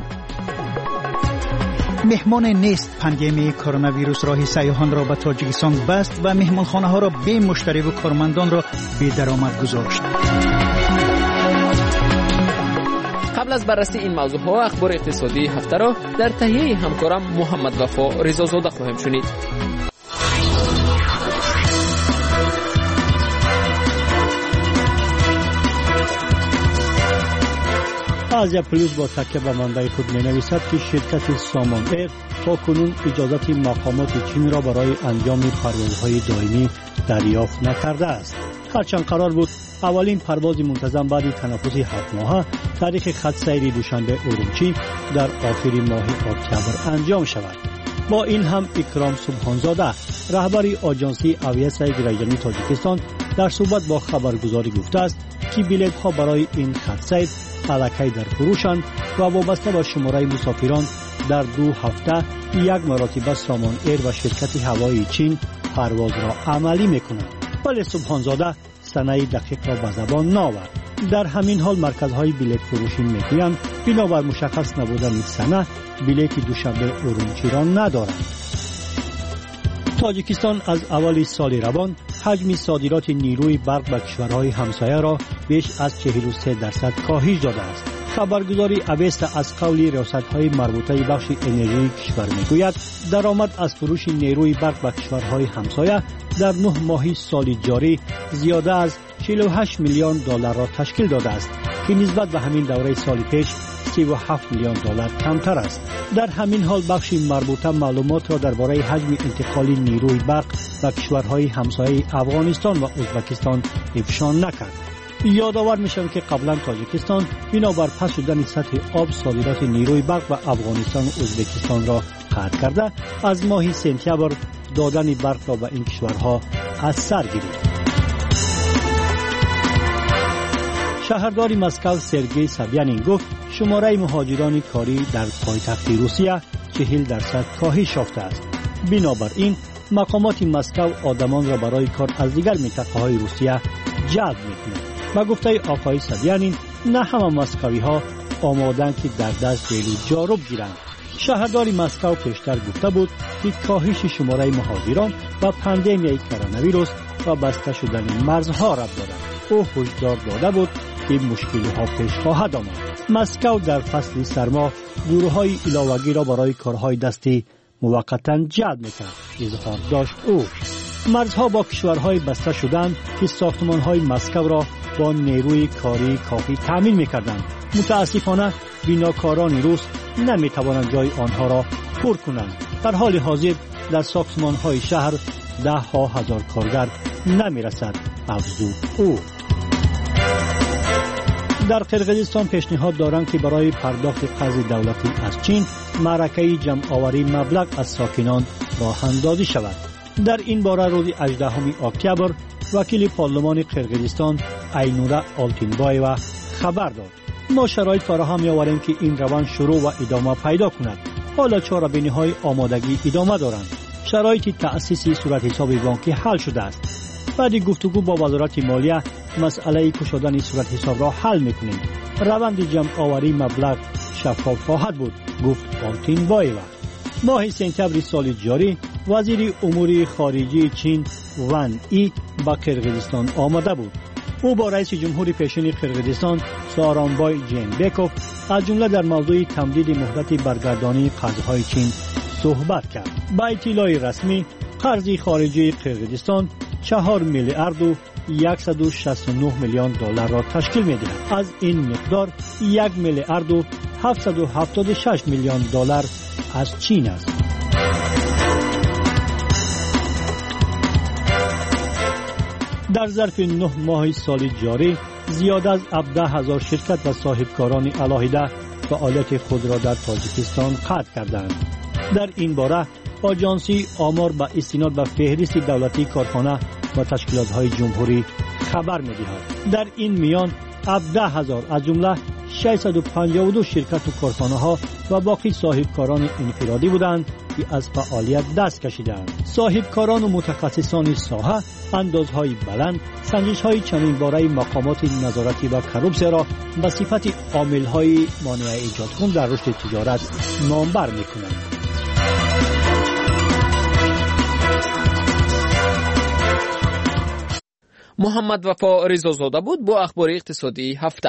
Speaker 8: مهمان نیست پاندمی کرونا ویروس راه سیاحان را به تاجیکستان بست و مهمانخانه ها را بی مشتری و کارمندان را بی درآمد گذاشت.
Speaker 16: قبل از بررسی این موضوع ها اخبار اقتصادی هفته را در تهیه همکارم محمد وفا رضازاده خواهیم شنید.
Speaker 4: آزیا پلیس با تکیه به منبع خود می نویسد که شرکت سامان ایر تا کنون اجازت مقامات چین را برای انجام پروازهای دائمی دریافت نکرده است. هرچند قرار بود اولین پرواز منتظم بعد تنفس هفت ماهه تاریخ خط سیر دوشنبه اورمچی در آخر ماه اکتبر انجام شود. با این هم اکرام سبحانزاده رهبر آژانسی اویسای رژیمی تاجیکستان در صحبت با خبرگزاری گفته است که بلیط ها برای این خط سیر الکی در فروشند و وابسته به شماره مسافران در دو هفته یک مرتبه سامان ایر و شرکت هوایی چین پرواز را عملی میکنند. ولی سبحانزاده سنه دقیق را به زبان نآورد. در همین حال مرکزهای بلیط فروشی میگویند بنابر مشخص نبودن این سنه بلیط دوشنبه اورمچی را ندارند. تاجیکستان از اول سال روان حجم صادرات نیروی برق به کشورهای همسایه را بیش از چهل و سه درصد کاهش داده است. خبرگزاری اوست از قول ریاست‌های مربوطه بخش انرژی کشور میگوید درآمد از فروش نیروی برق به کشورهای همسایه در نه ماهی سال جاری زیاده از چهل و هشت میلیون دلار را تشکیل داده است که نسبت به همین دوره سال پیش سی و هفت میلیون دلار کمتر است. در همین حال بخش مربوطه معلومات را درباره حجم انتقال نیروی برق به کشورهای همسایه افغانستان و ازبکستان افشا نکرد. یادآور میشم که قبلا تاجیکستان بنابر پس شدن سطح آب صادرات نیروی برق به افغانستان و ازبکستان را قطع کرده از ماه سپتامبر دادن برق را به این کشورها از سر گرفت.
Speaker 17: شهردار مسکو سرگئی سابیانین گفت شماره مهاجران کاری در پایتخت روسیه چهل درصد کاهش یافته است. بنابراین مقامات مسکو آدمان را برای کار از دیگر منطقه‌های روسیه جلب می‌کنند. با گفته آقای سابیانین نه همه مسکوی ها آمادند که در دست بیلو جارب گیرند. شهردار مسکو پیشتر گفته بود که کاهش شماره مهاجران و پاندمیای کرونا ویروس و بسته شدن مرزها ربط دارد. او هشدار داده بود که مشکلی ها پیش خواهد آمد. مسکو در فصل سرما گروه های علاوگی را برای کارهای دستی موقتا جلب میکرد. اظهار داشت او. مرزها با کشورهای بسته شدند که ساختمان های مسکو را با نیروی کاری کافی تامین میکردند. متاسفانه بناکاران روس نمیتوانند جای آنها را پر کنند. در حال حاضر در ساختمان های شهر ده ها هزار کارگر نمیرسد. افزود او. در قرقیزستان پیشنهاد دارند که برای پرداخت قرض دولتی از چین معرکه جمع آوری مبلغ از ساکنان راه اندازی شود. در این باره روز هجدهم اکتبر وکیل پارلمان قرقیزستان اینورا آلتینبایوا خبر داد: ما شرایط فراهم می‌آوریم که این روند شروع و ادامه پیدا کند. حالا چاره‌بینی‌های آمادگی ادامه دارند. شرایط تأسیس صورت حساب بانکی حل شده است. بعد گفتگو با وزارت مالیه مسئله کشادن صورت حساب را حل می‌کنیم. روند جمع آوری مبلغ شفاف خواهد بود، گفت آلتینبایوا. ماه سپتامبر سال جاری وزیر امور خارجه چین وان ای با قرقیزستان آمده بود. او با رئیس جمهور پیشین قرقیزستان سارانبای جینبکوف از جمله در موضوع تمدید مهلت برگردانی قرضهای چین صحبت کرد. با اطلاع رسمی قرض خارجی قرقیزستان چهار میلیارد و صد و شصت و نه میلیون دلار را تشکیل می‌دهد. از این مقدار یک میلیارد و هفتصد و هفتاد و شش میلیون دلار از چین است. در ظرف نه ماه سال جاری زیاد از هفده هزار شرکت و صاحبکاران علاهده فعالیت خود را در تاجیکستان قطع کردند. در این باره آژانسی آمار با استناد به فهرست دولتی کارخانه و تشکیلات‌های جمهوری خبر می‌دهد. در این میان هفده هزار از جمله ششصد و پنجاه و دو شرکت و کارخانه‌ها و باقی صاحبکاران انفرادی بودند که از فعالیت دست کشیدند. صاحبکاران و متخصصان ساحه اندازهای بلند سنجش‌های چنین باره مقامات نظارتی و کروپسه را به صفت عامل‌های مانع ایجاد کن در رشد تجارت نامبر می‌کنند.
Speaker 16: محمد وفا رضازاده بود با اخبار اقتصادی هفته.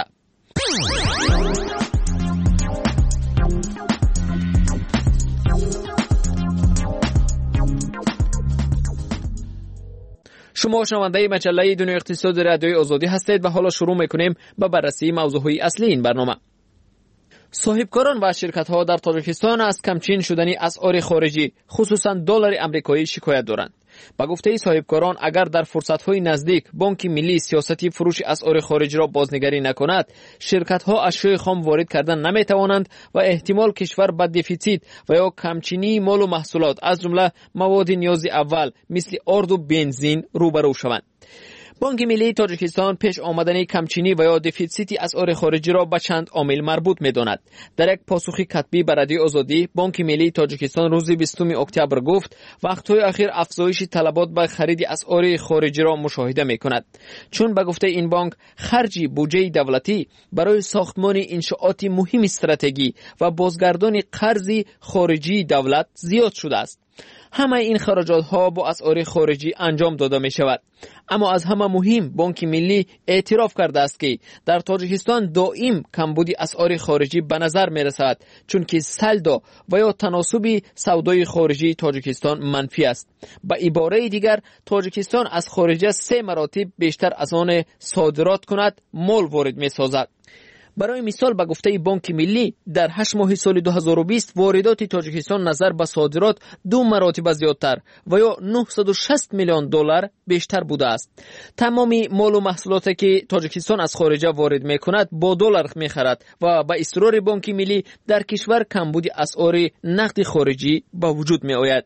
Speaker 16: شما شنونده مجله دنیای اقتصاد رادیوی آزادی هستید و حالا شروع میکنیم با بررسی موضوعهای اصلی این برنامه. صاحبکاران و شرکت‌ها در تاجیکستان از کمچین شدن اسعار خارجی خصوصا دلار آمریکایی شکایت دارند. با گفته صاحبکاران اگر در فرصت‌های نزدیک بانک ملی سیاستی فروش اسعار خارجی را بازنگری نکند، شرکت‌ها اشیاء خام وارد کردن نمی‌توانند و احتمال کشور به دفیسیت و یا کمچینی مال و محصولات از جمله مواد نیاز اول مثل آرد و بنزین روبرو شوند. بانک ملی تاجیکستان پیش آمدن کمچینی و یا دفیسیت اسعار خارجی را به چند عامل مربوط می‌داند. در یک پاسخ کتبی به رادیو آزادی، بانک ملی تاجیکستان روز بیستم اکتبر گفت وقت‌های اخیر افزایش طلبات به خرید اسعار خارجی را مشاهده می‌کند، چون به گفته این بانک خرج بودجه دولتی برای ساختمان انشاءات مهم استراتژی و بازگردان قرض خارجی دولت زیاد شده است. همه این خراجات ها با اسعار خارجی انجام داده می شود. اما از همه مهم بانک ملی اعتراف کرده است که در تاجیکستان دائم کمبود اسعار خارجی به نظر می رسد، چون که سلدا و یا تناسب سودای خارجی تاجیکستان منفی است. به عباره دیگر تاجیکستان از خارجه سه مراتب بیشتر از آن صادرات کند مال وارد می سازد. برای مثال به گفته بانک ملی در هشت ماه سال دو هزار و بیست واردات تاجیکستان نظر به صادرات دو مراتب زیادتر و یا نهصد و شصت میلیون دلار بیشتر بوده است. تمام مال و محصولاتی که تاجیکستان از خارجه وارد میکند با دلار میخرد و به اصرار بانک ملی در کشور کمبود اسعار نقد خارجی به وجود می آید.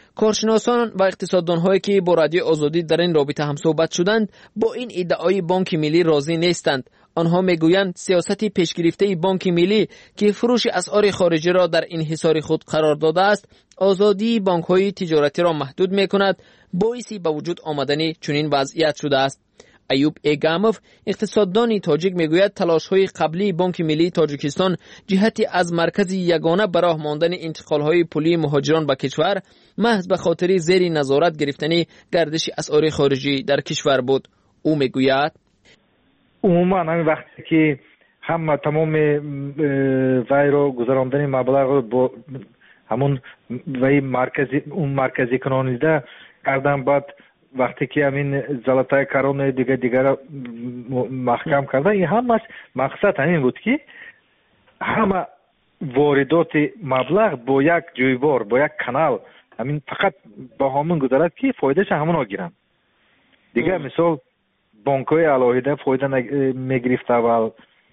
Speaker 16: کارشناسان و اقتصاددان‌هایی که با رادیو آزادی در این رابطه هم صحبت شدند با این ادعای بانک ملی راضی نیستند. آنها میگویند سیاست پیشگرفته بانک ملی که فروش اسعار خارجی را در انحصار خود قرار داده است، آزادی بانک‌های تجارتی را محدود می‌کند، باعث به وجود آمدن چنین وضعیت شده است. ایوب ایگاموف اقتصاددان تاجیک میگوید تلاش‌های قبلی بانک ملی تاجیکستان جهتی از مرکز یگانه برای ماندن انتقال‌های پولی مهاجران به کشور محض به خاطر زیر نظارت گرفتن گردش اسعار خارجی در کشور بود. او میگوید
Speaker 18: عموما همین وقتی که هم تمام وای رو گذراندن مبلغ با همون وای مرکزی اون مرکزی کنانیده کردن، بعد وقتی که همین زلطای کرون دیگه دیگه محکم کردن، این همش مقصد همین بود که همه واردات مبلغ با یک جویبار با یک کانال همین فقط با همون گذرد که فایدهش همون ها گیرن دیگه. مثال بانک‌های علاهیده فایده میگرفت اول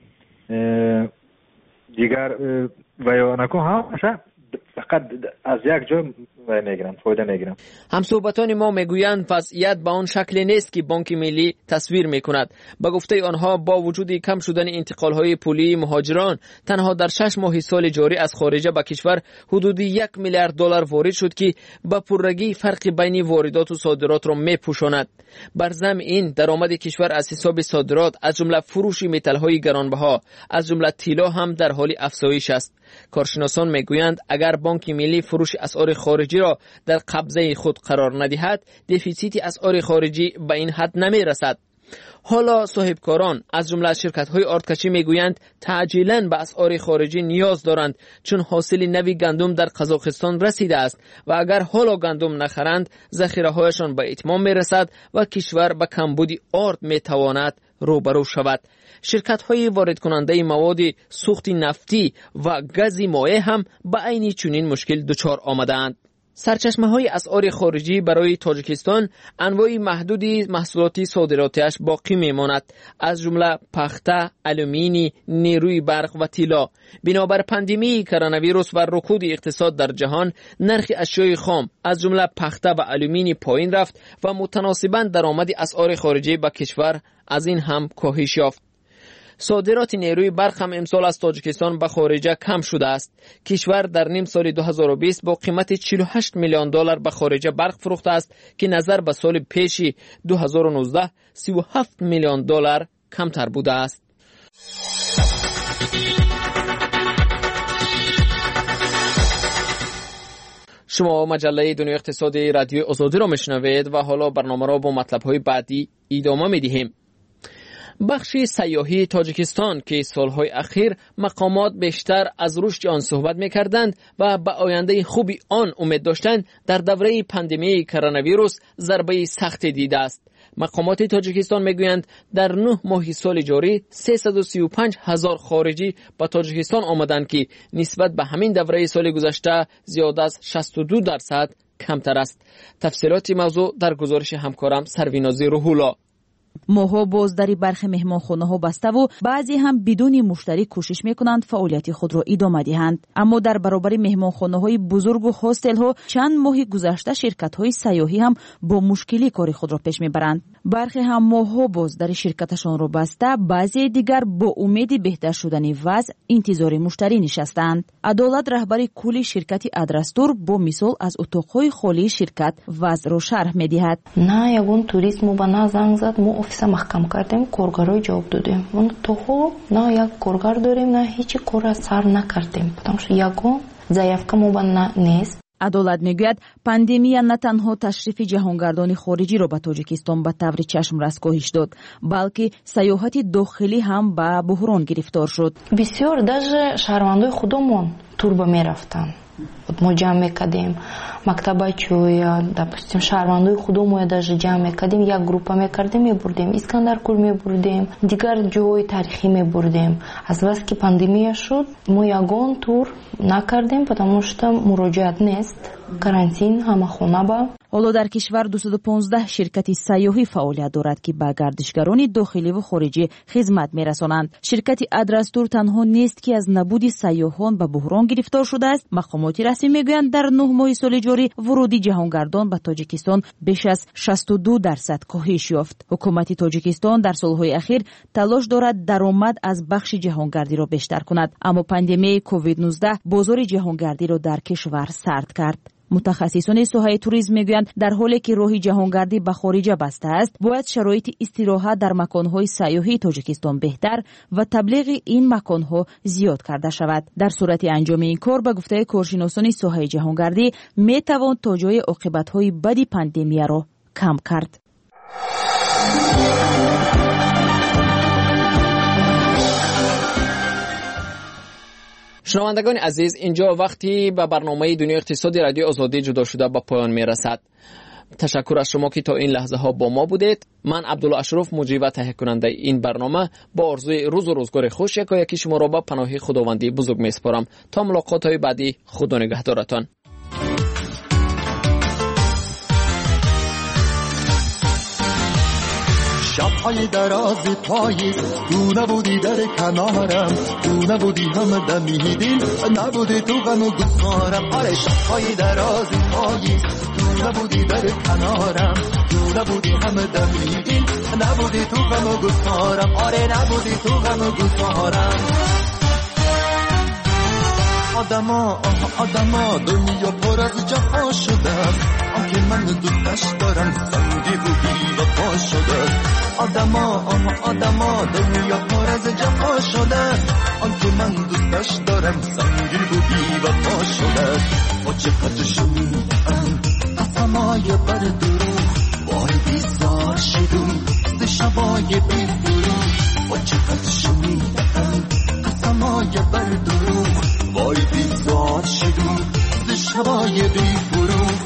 Speaker 18: دیگر ویا نکن هم فقط از یک جا میگیرن فایده میگیرن.
Speaker 16: همصحبتان ما میگویند وضعیت به آن شکل نیست که بانک ملی تصویر میکند. به گفته آنها با وجود کم شدن انتقال‌های پولی مهاجران تنها در شش ماه سال جاری از خارجه به کشور حدود یک میلیارد دلار وارد شد که با پررگی فرق بین واردات و صادرات را میپوشاند. بر ضمن این درآمد کشور از حساب صادرات از جمله فروش متال‌های گرانبها از جمله طلا هم در حال افزایش است. کارشناسان میگویند اگر بانک ملی فروش اسعار خارجی را در قبضه خود قرار ندهد، دفیسیت اسعار خارجی به این حد نمی رسد. حالا صاحبکاران از جمله شرکت‌های آردکشی میگویند تعجیلاً به اسعار خارجی نیاز دارند، چون حاصل نوی گندم در قزاقستان رسیده است و اگر حالا گندم نخرند ذخیره‌هایشان به اتمام میرسد و کشور به کمبود آرد میتواند روبرو شود. شرکت‌های وارد کننده مواد سوخت نفتی و گاز مایع هم به عین چنین مشکل دچار آمدند. سرچشمه‌های اسعار خارجی برای تاجیکستان انواع محدودی محصولات صادراتیش باقی میماند، از جمله پخته، آلومینی، نیروی برق و طلا. بنابر پاندمی کرونا ویروس و رکود اقتصاد در جهان، نرخ اشیاء خام از جمله پخته و آلومینی پایین رفت و متناسباً درآمد اسعار خارجی به کشور از این هم کاهش یافت. صادرات نیروی برق هم امسال از تاجیکستان به خارجه کم شده است. کشور در نیم سال دو هزار و بیست با قیمت چهل و هشت میلیون دلار به خارجه برق فروخته است که نظر به سال پیش دو هزار و نوزده سی و هفت میلیون دلار کمتر بوده است. شما مجله دنیای اقتصادی رادیو آزادی را میشنوید و حالا برنامه را با مطلب‌های بعدی ادامه میدهیم. بخش سیاحی تاجیکستان که سالهای اخیر مقامات بیشتر از رشد آن صحبت می‌کردند و به آینده خوبی آن امید داشتند، در دوره پاندمی کرونا ویروس ضربه سختی دیده است. مقامات تاجیکستان میگویند در نه ماه سال جاری سیصد و سی و پنج هزار خارجی به تاجیکستان آمدند که نسبت به همین دوره سال گذشته زیاد از شصت و دو درصد کمتر است. تفصیلات موضوع در گزارش همکارم سروینازی روح‌الله.
Speaker 12: ماها باز در برخی مهمانخانه‌ها بسته و بعضی هم بدون مشتری کوشش میکنند فعالیت خود را ادامه دهند. اما در برابر مهمانخانه‌های بزرگ و هاستل‌ها چند ماه گذشته شرکت‌های سیاحی هم با مشکلی کار خود را پیش میبرند. برخی هم ماها باز در شرکتشان را بسته، بعضی دیگر با امید بهتر شدن وضع انتظار مشتری نشستند. عدالت رهبر کل شرکت ادرستور با مثال از اتاق‌های خالی شرکت وضع را شرح می‌دهد.
Speaker 19: نه یگون توریسم با نه زنگ زد مو офиса маҳкам кардем, коргаро ҷавоб додем. Мон тоҳо на як коргар дорем, на ҳеҷ кора сар накардем, потому что ягон заявка мо ба нест.
Speaker 12: عدالت میگوید پاندемیا نه تنها تشریف جهانگردان خارجی را به تاجیکستان به طور چشم رس کاهش داد، بلکه سیاحت داخلی هم به بحران گرفتار شد.
Speaker 19: بسیار даже шаҳрвандои худомон турба мерафтанд. Вот мы ҷамъ мекардем мактабачӯя, допустим шаҳрвандои худомон даже ҷамъ мекардем, як группа мекардем, мебурдем Искандаркур, мебурдем дигар ҷои таърихӣ, мебурдем. аз вақте ки пандемия шуд мо ягон тур накардем, потому что муроҷиат нест, карантин ҳама хона ба.
Speaker 12: ҳоло дар кишвар дуюст و панздаҳ ширкати сайёҳӣ фаъолият дорад ки ба гардишгарони дохилӣ ва хориҷӣ хизмат мерасонанд. ширкати Адрастур танҳо нест ки аз набуди сайёҳон ба буҳрон гирифтор шудааст. мақомоти расмӣ мегӯянд дар нӯҳ моҳи соли ҷорӣ вуруди ҷаҳонгардон ба тоҷикистон беш аз шасту ду дарсад коҳиш ёфт. ҳукумати тоҷикистон дар солҳои ахир талош дорад даромад аз бахши ҷаҳонгардиро бештар кунад, аммо пандемияи ковид нуздаҳ бозори ҷаҳонгардиро дар кишвар сард кард. мутахассисони соҳаи туризм мегӯянд дар ҳоле ки роҳи ҷаҳонгардӣ ба хориҷа бастааст, бояд шароити истироҳат дар маконҳои сайёҳии тоҷикистон беҳтар ва таблиғи ин маконҳо зиёд карда шавад. дар сурати анҷоми ин кор ба гуфтаи коршиносони соҳаи ҷаҳонгардӣ метавон то ҷои оқибатҳои бади пандемияро кам кард.
Speaker 16: шунавандагони азиз, инҷо вақти ба барномаи Дунёи иқтисоди радиои Озодӣ ҷудо шуда ба поён мерасад. ташаккур аз шумо ки то ин лаҳзаҳо бо мо будед. ман Абдулла Ашроф, муҷрӣ ва таҳиякунандаи ин барнома, бо орзуи рӯзу рӯзгори хуш якояки шуморо ба паноҳи худовандӣ бузург меспорам. то мулоқотҳои баъдӣ, худо нигаҳдоратон.
Speaker 20: شب‌های دراز پاییز تو نبودی در کنارم، تو نبودی همه دمیدین، نبودی تو غم و گسارم. آره شب‌های دراز پاییز تو نبودی در کنارم، تو نبودی همه دمیدین، نبودی تو غم و گسارم. آره نبودی تو غم و گسارم. آدما آدما دنیا پر از جفا شده است، آنکه من دوستش دارم سنگی بودی و پا شده است. آدما آدما دنیا پر از جفا شده است، آنکه من دوستش دارم سنگی بودی و پا شده است. با چقدر شنیدم قسمای بر دروغ، وای بیزار شدم ز شبای بی فروغ. با چقدر شنیدم قسمای بر دروغ، وای بیزار شدم ز شبای بی فروغ.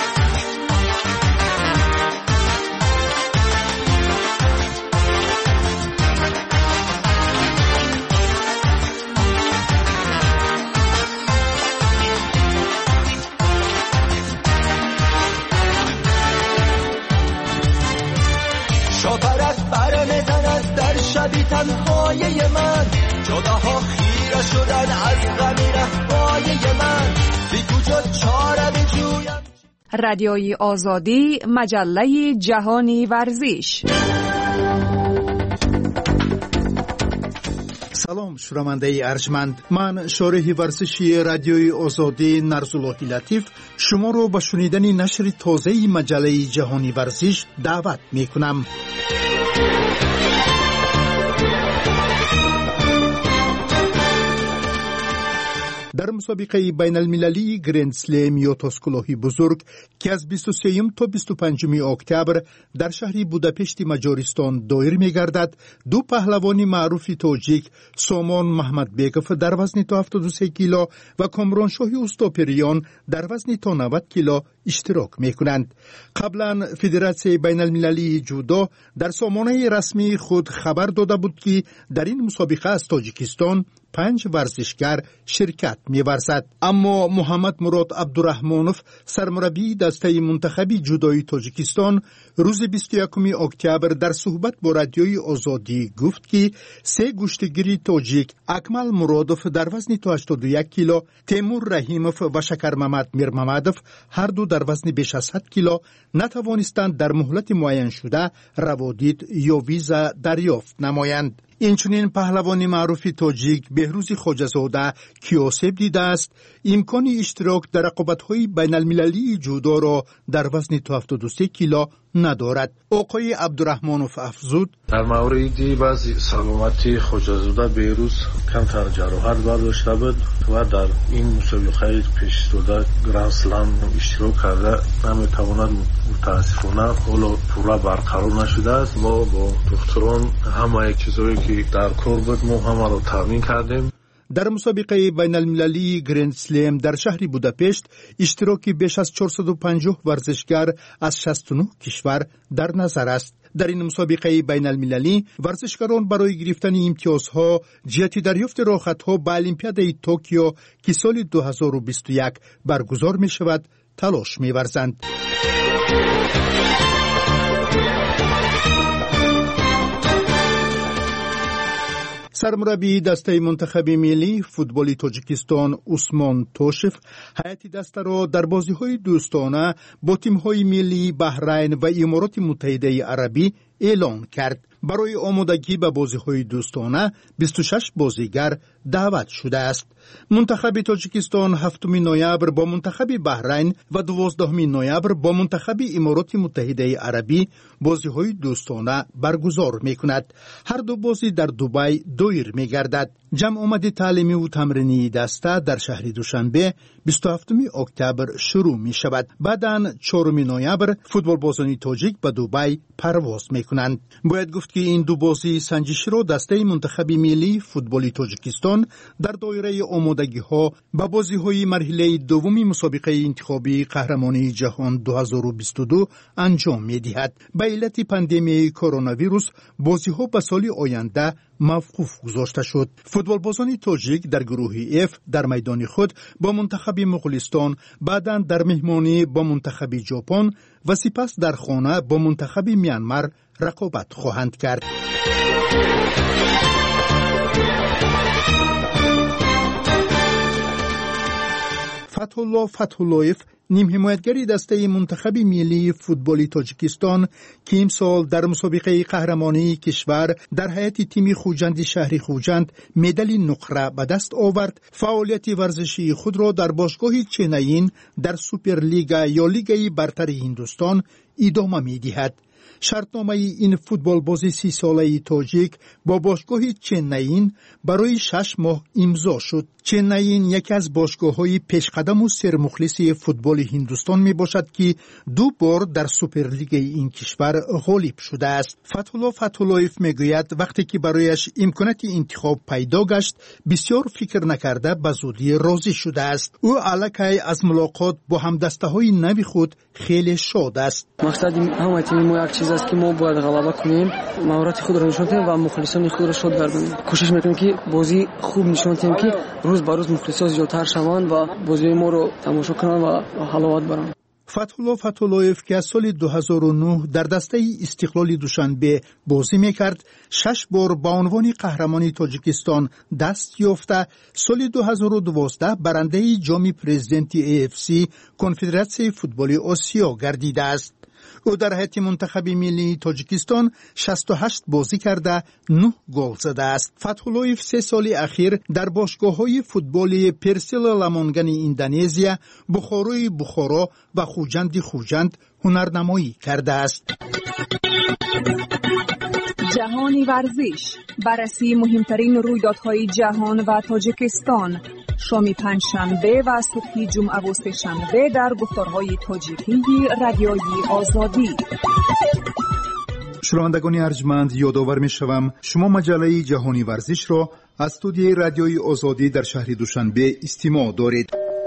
Speaker 20: شاپرک بر میزند در شبی تنهای من، جداها خیره شدن از غمی رهبای من، بی کجا چاره بجویم.
Speaker 1: رادیوی آزادی، مجله جهانی ورزش.
Speaker 8: سلام شنونده‌ای ارجمند، من شارح ورزشی رادیوی آزادی نرزاللهی لطیف شما رو به شنیدن نشر تازه مجله جهانی ورزش دعوت می‌کنم. در مسابقه بین المللی گرند سلم یا تاسکلاهی بزرگ که از بیست و سوم تا بیست و پنجم اکتبر در شهر بوداپشت مجارستان دایر می‌گردد، دو پهلوان معروف تاجیک سامان محمد بیگف در وزن تا هفتاد و سه کیلو و کامران شاهی اوستاپریان در وزن تا نود کیلو اشتراک می‌کنند. قبلا فدراسیون بین المللی جودو در سامانه رسمی خود خبر داده بود که در این مسابقه از تاجیکستان پنج ورزشگر شرکت می‌ورزد. اما محمد مراد عبدالرحمانوف سرمربی دسته منتخبی جودوی تاجیکستان روز بیست و یکم اکتبر در صحبت با رادیوی آزادی گفت که سه گشتگیر تاجیک اکمل مرادوف در وزن تا هشتاد و یک کیلو، تیمور رحیموف و شکر محمد میرممدوف هر دو در وزن بیش از صد کیلو نتوانستند در مهلت معین شده روادید یا ویزا دریافت نمایند. اینچنین پهلوان معروف تاجیک بهروز خواجه‌زاده کیاسب دیده است امکان اشتراک در رقابت‌های بین المللی جودو را در وزن تا هفتاد و سه کیلو ندارد. آقای عبدالرحمانوف افزود
Speaker 21: در موردی بعضی سلامتی خواجه‌زاده بهروز کمتر جراحت برداشته بود و در این مسابقه پیش داده گرند سلم اشتراک کرده نمیتواند، متاسفانه حالا پورا برقرار نشده است. ما با دکتران همه چیزایی که در کار بود ما همه را تامین کردیم.
Speaker 8: در مسابقه بین المللی گرند سلم در شهر بوداپشت اشتراکی بیش از چهارصد و پنجاه ورزشگر از شصت و نه کشور در نظر است. در این مسابقه بین المللی ورزشکاران برای گرفتن امتیازها جهت دریافت راحت‌ها به المپیادی توکیو که سال دو هزار و بیست و یک برگزار می شود تلاش می ورزند.
Speaker 2: سرمربی دسته منتخب ملی فوتبال تاجیکستان عثمان توشف هیئت دسته را در بازی‌های دوستانه با تیم‌های ملی بحرین و امارات متحده عربی اعلان کرد. برای آمادگی به بازی‌های دوستانه بیست و شش بازیگر دعوت شده است. منتخب تاجیکستان هفتم نوامبر با منتخب بحرین و دوازدهم نوامبر با منتخب امارات متحده عربی بازی‌های دوستانه برگزار می‌کند. هر دو بازی در دبی دایر می‌گردد. جمع آمد تعلیمی و تمرینی دسته در شهر دوشنبه بیست و هفتم اکتبر شروع می‌شود. بعداً چهارم نوامبر فوتبال بازان تاجیک به دبی پرواز می‌کنند. باید گفت که این دو بازی سنجشی را دسته منتخب ملی فوتبال تاجیکستان در دایره آمادگی‌ها به بازی‌های مرحله دوم مسابقه انتخابی قهرمانی جهان دو هزار و بیست و دو انجام می‌دهد. به علت پاندمی کرونا ویروس بازی‌ها به سال آینده موقوف گذاشته شد. فوتبال بازان تاجیک در گروه اف در میدان خود با منتخب مغولستان، بعداً در مهمانی با منتخب ژاپن و سپس در خانه با منتخب میانمار رقابت خواهند کرد. فتح‌الله فتح‌الله‌یف نیم حمایتگری دسته منتخب ملی فوتبال تاجیکستان که امسال در مسابقه قهرمانی کشور در هیئت تیم خوجند شهر خوجند مدال نقره به دست آورد، فعالیت ورزشی خود را در باشگاه چنین در سوپرلیگ یا لیگ برتر هندوستان ادامه می‌دهد. شرطنامه این فوتبال بازی سی ساله تاجیک با باشگاه چنین برای شش ماه امضا شد. چنین یکی از باشگاه‌های پیشقدم و سرمخلص فوتبال هندوستان می باشد که دو بار در سوپرلیگ این کشور غالب شده است. فتح‌الله فتح‌الله‌یف میگوید وقتی که برایش امکانات انتخاب پیدا گشت بسیار فکر نکرده به زودی راضی شده است. او الکی از ملاقات با همدسته‌های نوی خود خیلی شاد است.
Speaker 22: مقصد همه تیم ما یک چیز است که ما باید غلبه کنیم، مهارت خود را نشان دهیم و مخلصان خود را شاد گردانیم. کوشش میکنیم که بازی خوب نشان دهیم که روز به روز مخلصان زیادتر شوند و بازی ما رو تماشا کنند و حلاوت برند.
Speaker 2: فتح‌الله فتح‌الله‌یف که از سال دو هزار و نه در دسته استقلال دوشنبه بازی میکرد، شش بار با عنوان قهرمانی تاجیکستان دست یافته، سال دو هزار و دوازده برنده جام پرزیدنتی ای اف سی کنفدراسیون فوتبال آسیا گردیده است. او در هیئت منتخب ملی تاجیکستان شصت و هشت بازی کرده نه گل زده است. فتح‌الله‌یف سه سال اخیر در باشگاه‌های فوتبال پرسل لامونگن اندونزیا، بخارای بخارا و خوجند خوجند هنرنمایی کرده است.
Speaker 23: جهانی ورزش، بررسی مهمترین رویدادهای جهان و تاجیکستان، شام پنجشنبه و صبح جمعه و سه‌شنبه در گفتارهای تاجیکی رادیوی آزادی.
Speaker 2: شنوندگان ارجمند، یادآور می‌شوم شما مجله جهانی ورزش را از استودیوی رادیوی آزادی در شهر دوشنبه استماع دارید.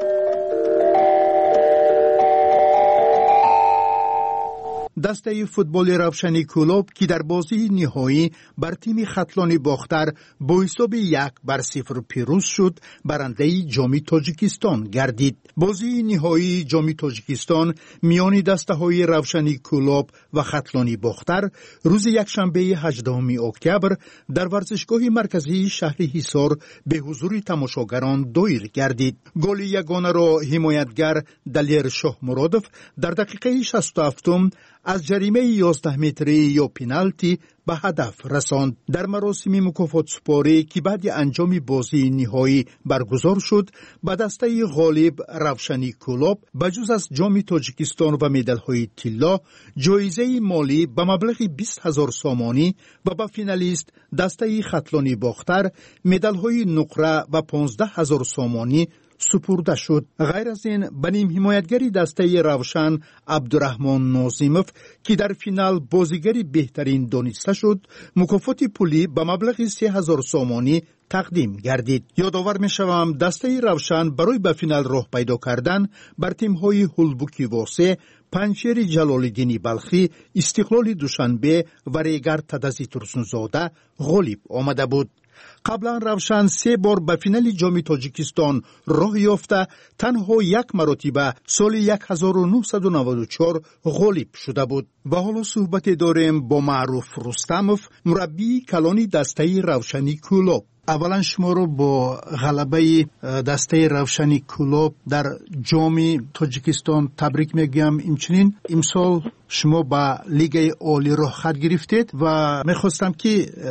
Speaker 2: دسته فوتبال روشنی کلوب که در بازی نهایی بر تیم خطلان باختر با حساب یک بر صفر پیروز شد، برنده جام تاجیکستان گردید. بازی نهایی جام تاجیکستان میان دسته های روشنی کلوب و خطلان باختر روز یکشنبه هجدهم اکتبر در ورزشگاه مرکزی شهر حصار به حضور تماشاگران دایر گردید. گل یگانه را حمایتگر دلیر شاه مرادف در دقیقه شصت و هفت از جریمه یازده متری یا پنالتی به هدف رساند. در مراسم مکافات سپاری که بعد انجام بازی نهایی برگزار شد، به دسته غالب روشنی کلوب بجز از جام تاجیکستان و مدال‌های طلا، جایزه مالی به مبلغ بیست هزار سامانی و به فینالیست دسته خطلانی باختر مدال‌های نقره و پانزده هزار سامانی سپرده شد. غیر از این به نیم حمایتگری دسته روشن عبدالرحمن نازیموف که در فینال بازیگری بهترین دانسته شد، مکافات پولی به مبلغ سه هزار سامانی تقدیم گردید. یادآور می‌شوم دسته روشن برای به فینال راه پیدا کردن بر تیم‌های هولبوکی واسه، پنجشیر جلال‌الدین بلخی، استقلال دوشنبه و ریگر تدزی ترسونزاده غالب آمده بود. قبلا روشن سه بار به فینال جام تاجیکستان راه یافته، تنها یک مرتبه سال هزار و نهصد و نود و چهار غالب شده بود. و حالا صحبت داریم با معروف رستموف، مربی کلان دسته روشنی کلوب. اولا شما رو با غلبه دسته روشنی کلوب در جام تاجیکستان تبریک میگم. همچنین امسال شما با لیگ عالی راه خط گرفتید و میخواستم که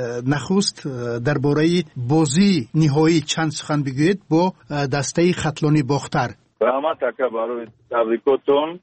Speaker 2: نخست درباره بازی نهایی چند سخن بگویید با دسته خطلانی باختر.
Speaker 5: رحمت تکه برای تبریکاتون.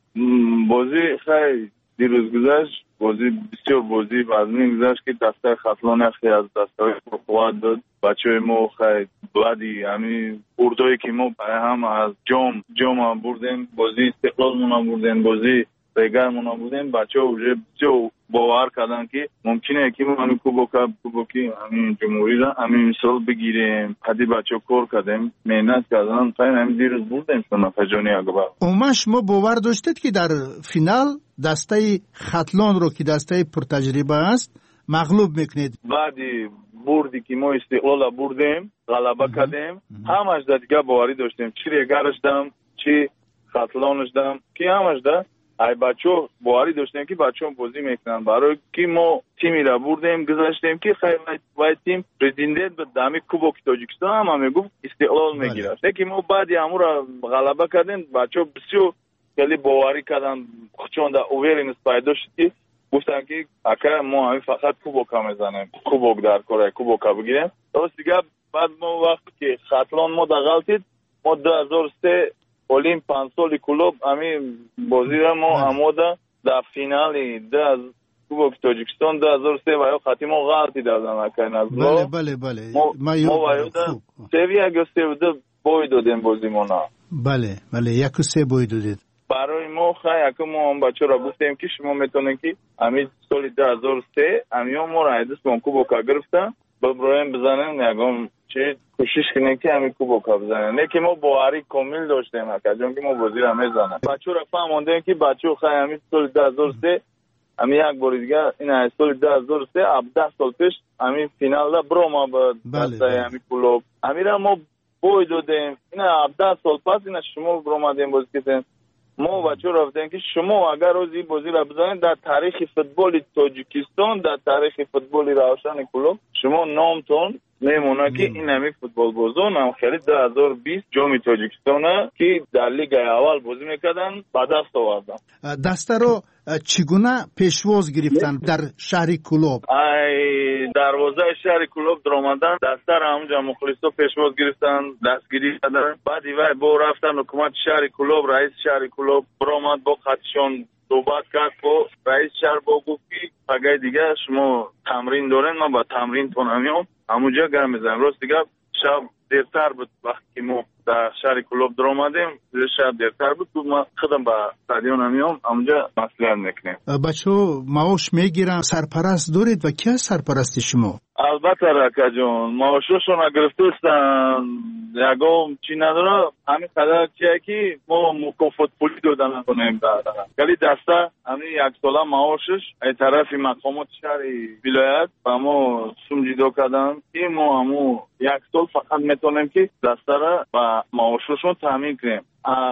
Speaker 5: بازی خیلی دیروز گذشت، بازی بسیار بازی وزنی گذشت که دسته خطلان خیلی از دسته های قوت داد. بچه های ما خیلی بلدی همین بردایی که ما هم از جام جام بردیم، بازی استقلال مون بردیم، بازی ریگر مون بردیم. بچه ها بسیار باور کردن که ممکنه که ما همین کوبوکا کوبوکی همین جمهوری را همین مثال بگیریم. حدی بچه ها کار کردیم، محنت کردن، خیلی همین دیروز بردیم سنا فجانی اگبر.
Speaker 2: اوما شما باور داشتید که در فینال دسته خطلان رو که دسته پرتجربه است مغلوب میکنید؟
Speaker 5: بعدی بردی که ما استقلال بردیم، غلبه کردیم، همش دا دیگه باوری داشتیم. چی ریگرش دم، چی خطلانش دم، که همش دا ای بچه باوری داشتیم که بچه هم بازی میکنن. برای که ما تیمی را بردیم گذاشتیم که خیلی باید تیم پرزیدنت به دامی کوبوک تاجیکستان هم میگفت استقلال میگیره. لیکن ما بعدی همون را غلبه کردیم. بچه بسیار خیلی باوری کردن، چون دا اوورینس پیدا شد که گفتن که اکا ما همین فقط کوبوکا میزنیم، کوبوک در کاره کوبوکا بگیریم. درست دیگه بعد ما وقتی که خطلان ما دا غلطید، ما دو هزار و سه اولیم پنج سالی کلوب همین بازی را ما همودا در فینالی ده کوبوک تاجیکستان دو هزار و سه و یا خطی ما غلطی دادن اکا نزدو.
Speaker 2: بله بله بله
Speaker 5: ما ما ویودا سوی اگه سوی بای دادیم بازی مونا.
Speaker 2: بله بله یک و سه بای دادید.
Speaker 5: برای ما خیلی اکا ما هم بچه را گفتیم که شما میتونین که همین سالی دو هزار و سه همین ما را ایدست با کوبوکا گرفتن ببرایم بزنن نگم چه کوشش کنیم که همین کوبوکا بزنن. نه که ما باوری کامل داشتیم اکا جون که ما بازی را میزنن. بچه را فهموندیم که بچه خیلی همین سالی دو هزار و سه همین یک بار دیگه این سالی دو هزار و سه هفده سال پیش همین فینال دا برو ما با دسته همین کلوب همین را ما بای دادیم. این هفده سال پس این شما برو ما دیم بازی کردیم. ما بچه رفتیم که شما اگر روزی بازی را بزنید در تاریخ فوتبال تاجیکستان، در تاریخ فوتبال روشن کلوب شما نامتون میمونه که این همین فوتبال بازان هم خیلی دو هزار و بیست جام تاجیکستان که در لیگ اول بازی میکردن با دست آوردن.
Speaker 2: دسته رو چگونه پیشواز گرفتن در شهر کلوب؟
Speaker 5: ای دروازه شهر کلوب درآمدن، دسته رو همونجا مخلصا پیشواز گرفتن، دستگیری کردن. بعدی وای با رفتن حکومت شهر کلوب، رئیس شهر کلوب برآمد با خطشون صحبت کرد با رئیس شهر با گفت که اگه دیگه شما تمرین دارین ما با تمرین تون همیام همونجا گرم میزنیم. راست دیگه شب دیرتر بود وقتی که ما در شهر کلوب در آمدیم، شب دیرتر بود تو ما خودم با استادیون همیام همونجا مسئله میکنیم.
Speaker 2: بچه معاش میگیرن، سرپرست دارید و کی سرپرستی شما؟
Speaker 5: البته رکا جون معاششون گرفتستن یکم چی نداره همین قدر چیه که ما مکافات پولی دادن کنیم دادن ولی دسته همین یک ساله معاشش ای طرف مقامات شهر ولایت و ما سمجیدو کردن که ما همو یک سال فقط میتونیم که دسته را با معاششون تامین کنیم.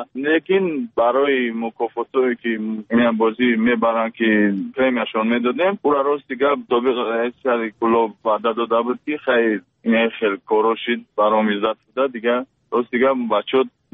Speaker 5: لیکن برای مکافاتی که این بازی میبرن که پریمیشون میدادیم او را راست دیگه طبیق رئیس شهر کلوب وعده داده بود که خیلی این خیلی کاروشید برام عزت بوده دیگه. راست دیگه بچه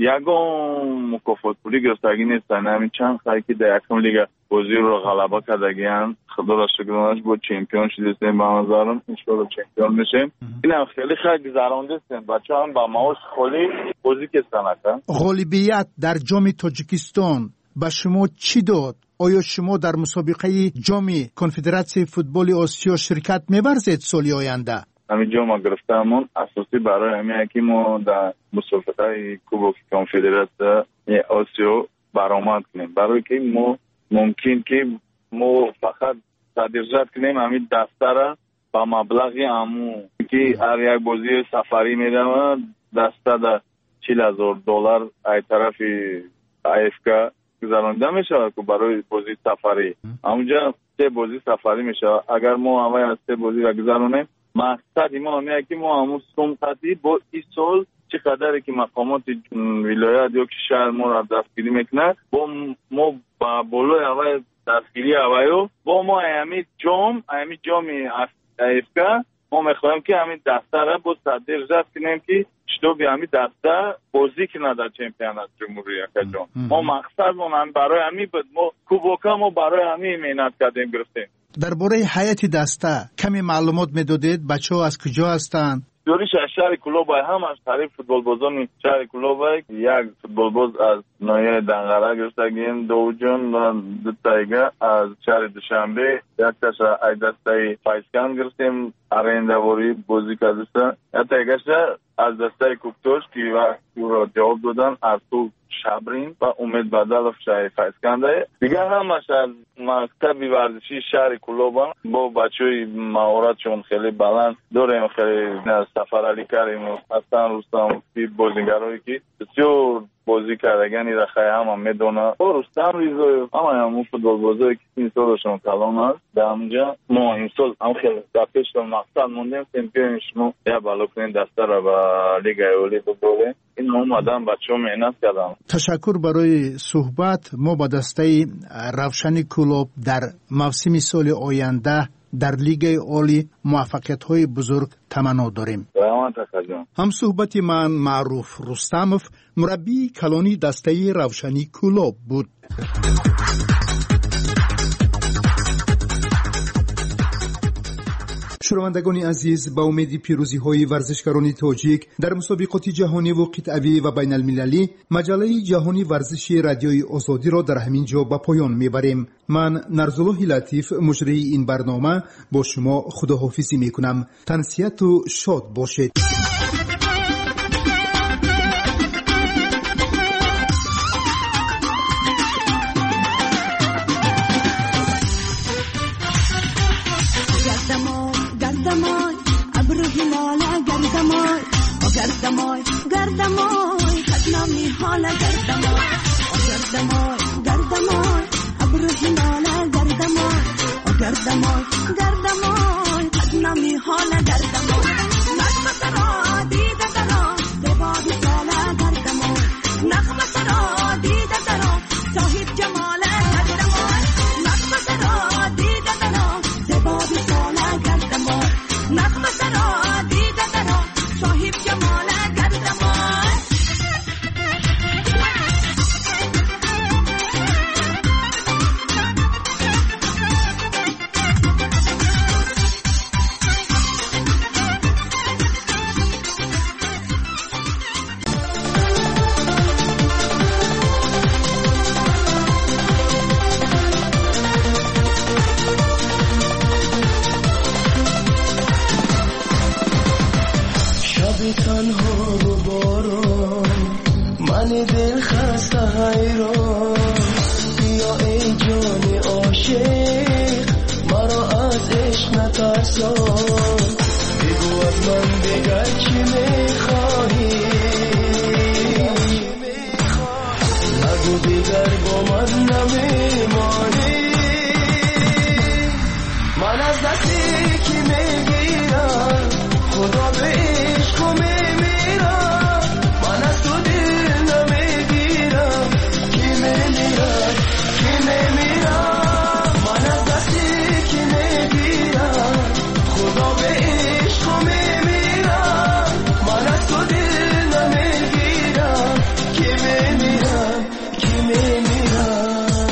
Speaker 5: یکم مکافات پولی گرفتگی نیستن. همین چند خیلی که در یکم لیگ بازی رو غلبه کردگیان خدا را شکرانش بود چمپیون شدیستیم با منظرم انشاءالله چمپیون میشیم. این هم خیلی خیلی گذرانده سیم بچه هم با معاش خالی بازی کستن اکن.
Speaker 2: غالبیت در جام تاجیکستان به شما چی داد؟ آیا شما در مسابقه جام کنفدراسیون فوتبال آسیا شرکت می‌ورزید سالی آینده؟
Speaker 5: همین جام گرفتمون اساسی برای همین که ما در مسابقه کوبوک کنفدراسیون آسیا برآمد کنیم برای که ما ممکن که ما فقط تدریجات کنیم همین دسته را با مبلغی همو که هر یک بازی سفری میدم دسته در چهل هزار دلار ای طرف آی اف کا گذرانده میشه که برای بازی سفری همونجا سه بازی سفری میشه. اگر ما همه از سه بازی را گذرانیم مقصد ما همه که ما همون سمقتی با این سال چقدر که مقامات ولایت یا که شهر ما را دستگیری میکنه با ما با بالای اول دستگیری اوایو با ما همین جام همین جام افکا ما میخوایم که همین دسته را با صدر رفت کنیم که شتو بی همین دسته بازی کنه در چمپیونات جمهوری افریقا. ما مقصد ما هم برای همین بود، ما کوبوکا ما برای همین مهنت کردیم گرفتیم.
Speaker 2: درباره هیئت دسته کمی معلومات میدادید؟ بچه‌ها از کجا هستند؟
Speaker 5: دوریش از شهر کلوبای هم از طریق فوتبال بازان شهر کلوبای یک فوتبال باز از نایه دنگره گرفتگیم، دو جون و دو تایگه از شهر دوشنبه، یک تاش از دسته فایسکان گرفتیم ارندواری بازی کردسته، یک تایگه از دسته کوکتوش که وقت او را جواب دادن از تو شبرین و امید بدل شهر فایسکنده. دیگه هم از مکتب ورزشی شهر کلوبان با بچه های مهارتشون خیلی بلند داریم، خیلی سفر علی کریم و حسن رستم بازیگرایی که بسیار بازی کردگانی را خیلی هم هم میدونه با رستم ریزوی همه همون فوتبال بازی که این سالشون کلان هست. در همونجا ما این سال هم خیلی در پیش در مقصد موندیم سمپیون شما یا بالا کنین دسته را به لیگ اولی ببریم. این هم آدم بچه ها مهنت کردم.
Speaker 2: تشکر برای صحبت. ما با دسته روشن کلوب در موسم سال آینده در لیگ عالی موفقیت های بزرگ تمنا داریم. هم صحبت من معروف رستمов مربی کلانی دسته روشنی کلوب بود. شنوندگان عزیز، با امید پیروزی های ورزشکاران تاجیک در مسابقات جهانی و قطعی و بین المللی، مجله جهانی ورزشی رادیوی آزادی را در همین جا به پایان میبریم. من نرزالله لطیف مجری این برنامه با شما خداحافظی میکنم. تنسیت و شاد باشید.
Speaker 3: گردمای گردمای خدنامی حالا گردمای گردمای گردمای ابرو هلالا گردمای گردمای گردمای خدنامی حالا گردمای نغمه سرا دیده درا زبادی سالا گردمای نغمه سرا دیده درا صاحب جمالا گردمای نغمه سرا دیده درا زبادی سالا گردمای نغمه سرا دیده درا صاحب جمالا
Speaker 7: تنها و باران من دل خسته حیران بیا ای جان عاشق مرا از عشق نترسان بگو از من دیگر چی میخواهی نگو دیگر با من نمیمانی من از دستی که میگیرم خدا به عشق و میمیرم من از تو دل نمیگیرم کی میمیرم کی میمیرم من از دستی که میگیرم خدا به عشق و میمیرم من از تو دل نمیگیرم کی میمیرم کی میمیرم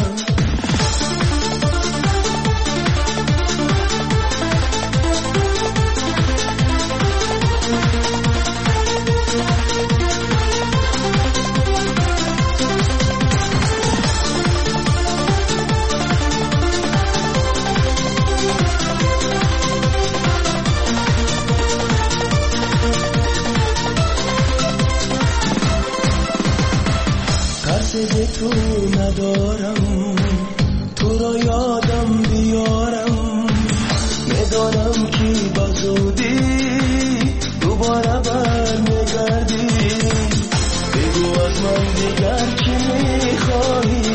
Speaker 7: تو ندارم تو را یادم بیارم میدانم که بزودی دوباره بر میگردی بگو از من دیگر چی میخواهی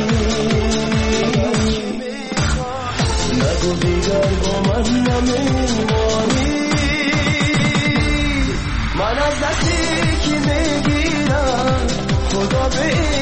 Speaker 7: نگو دیگر با من نمیمانی من از دستی که میگیرم خدا به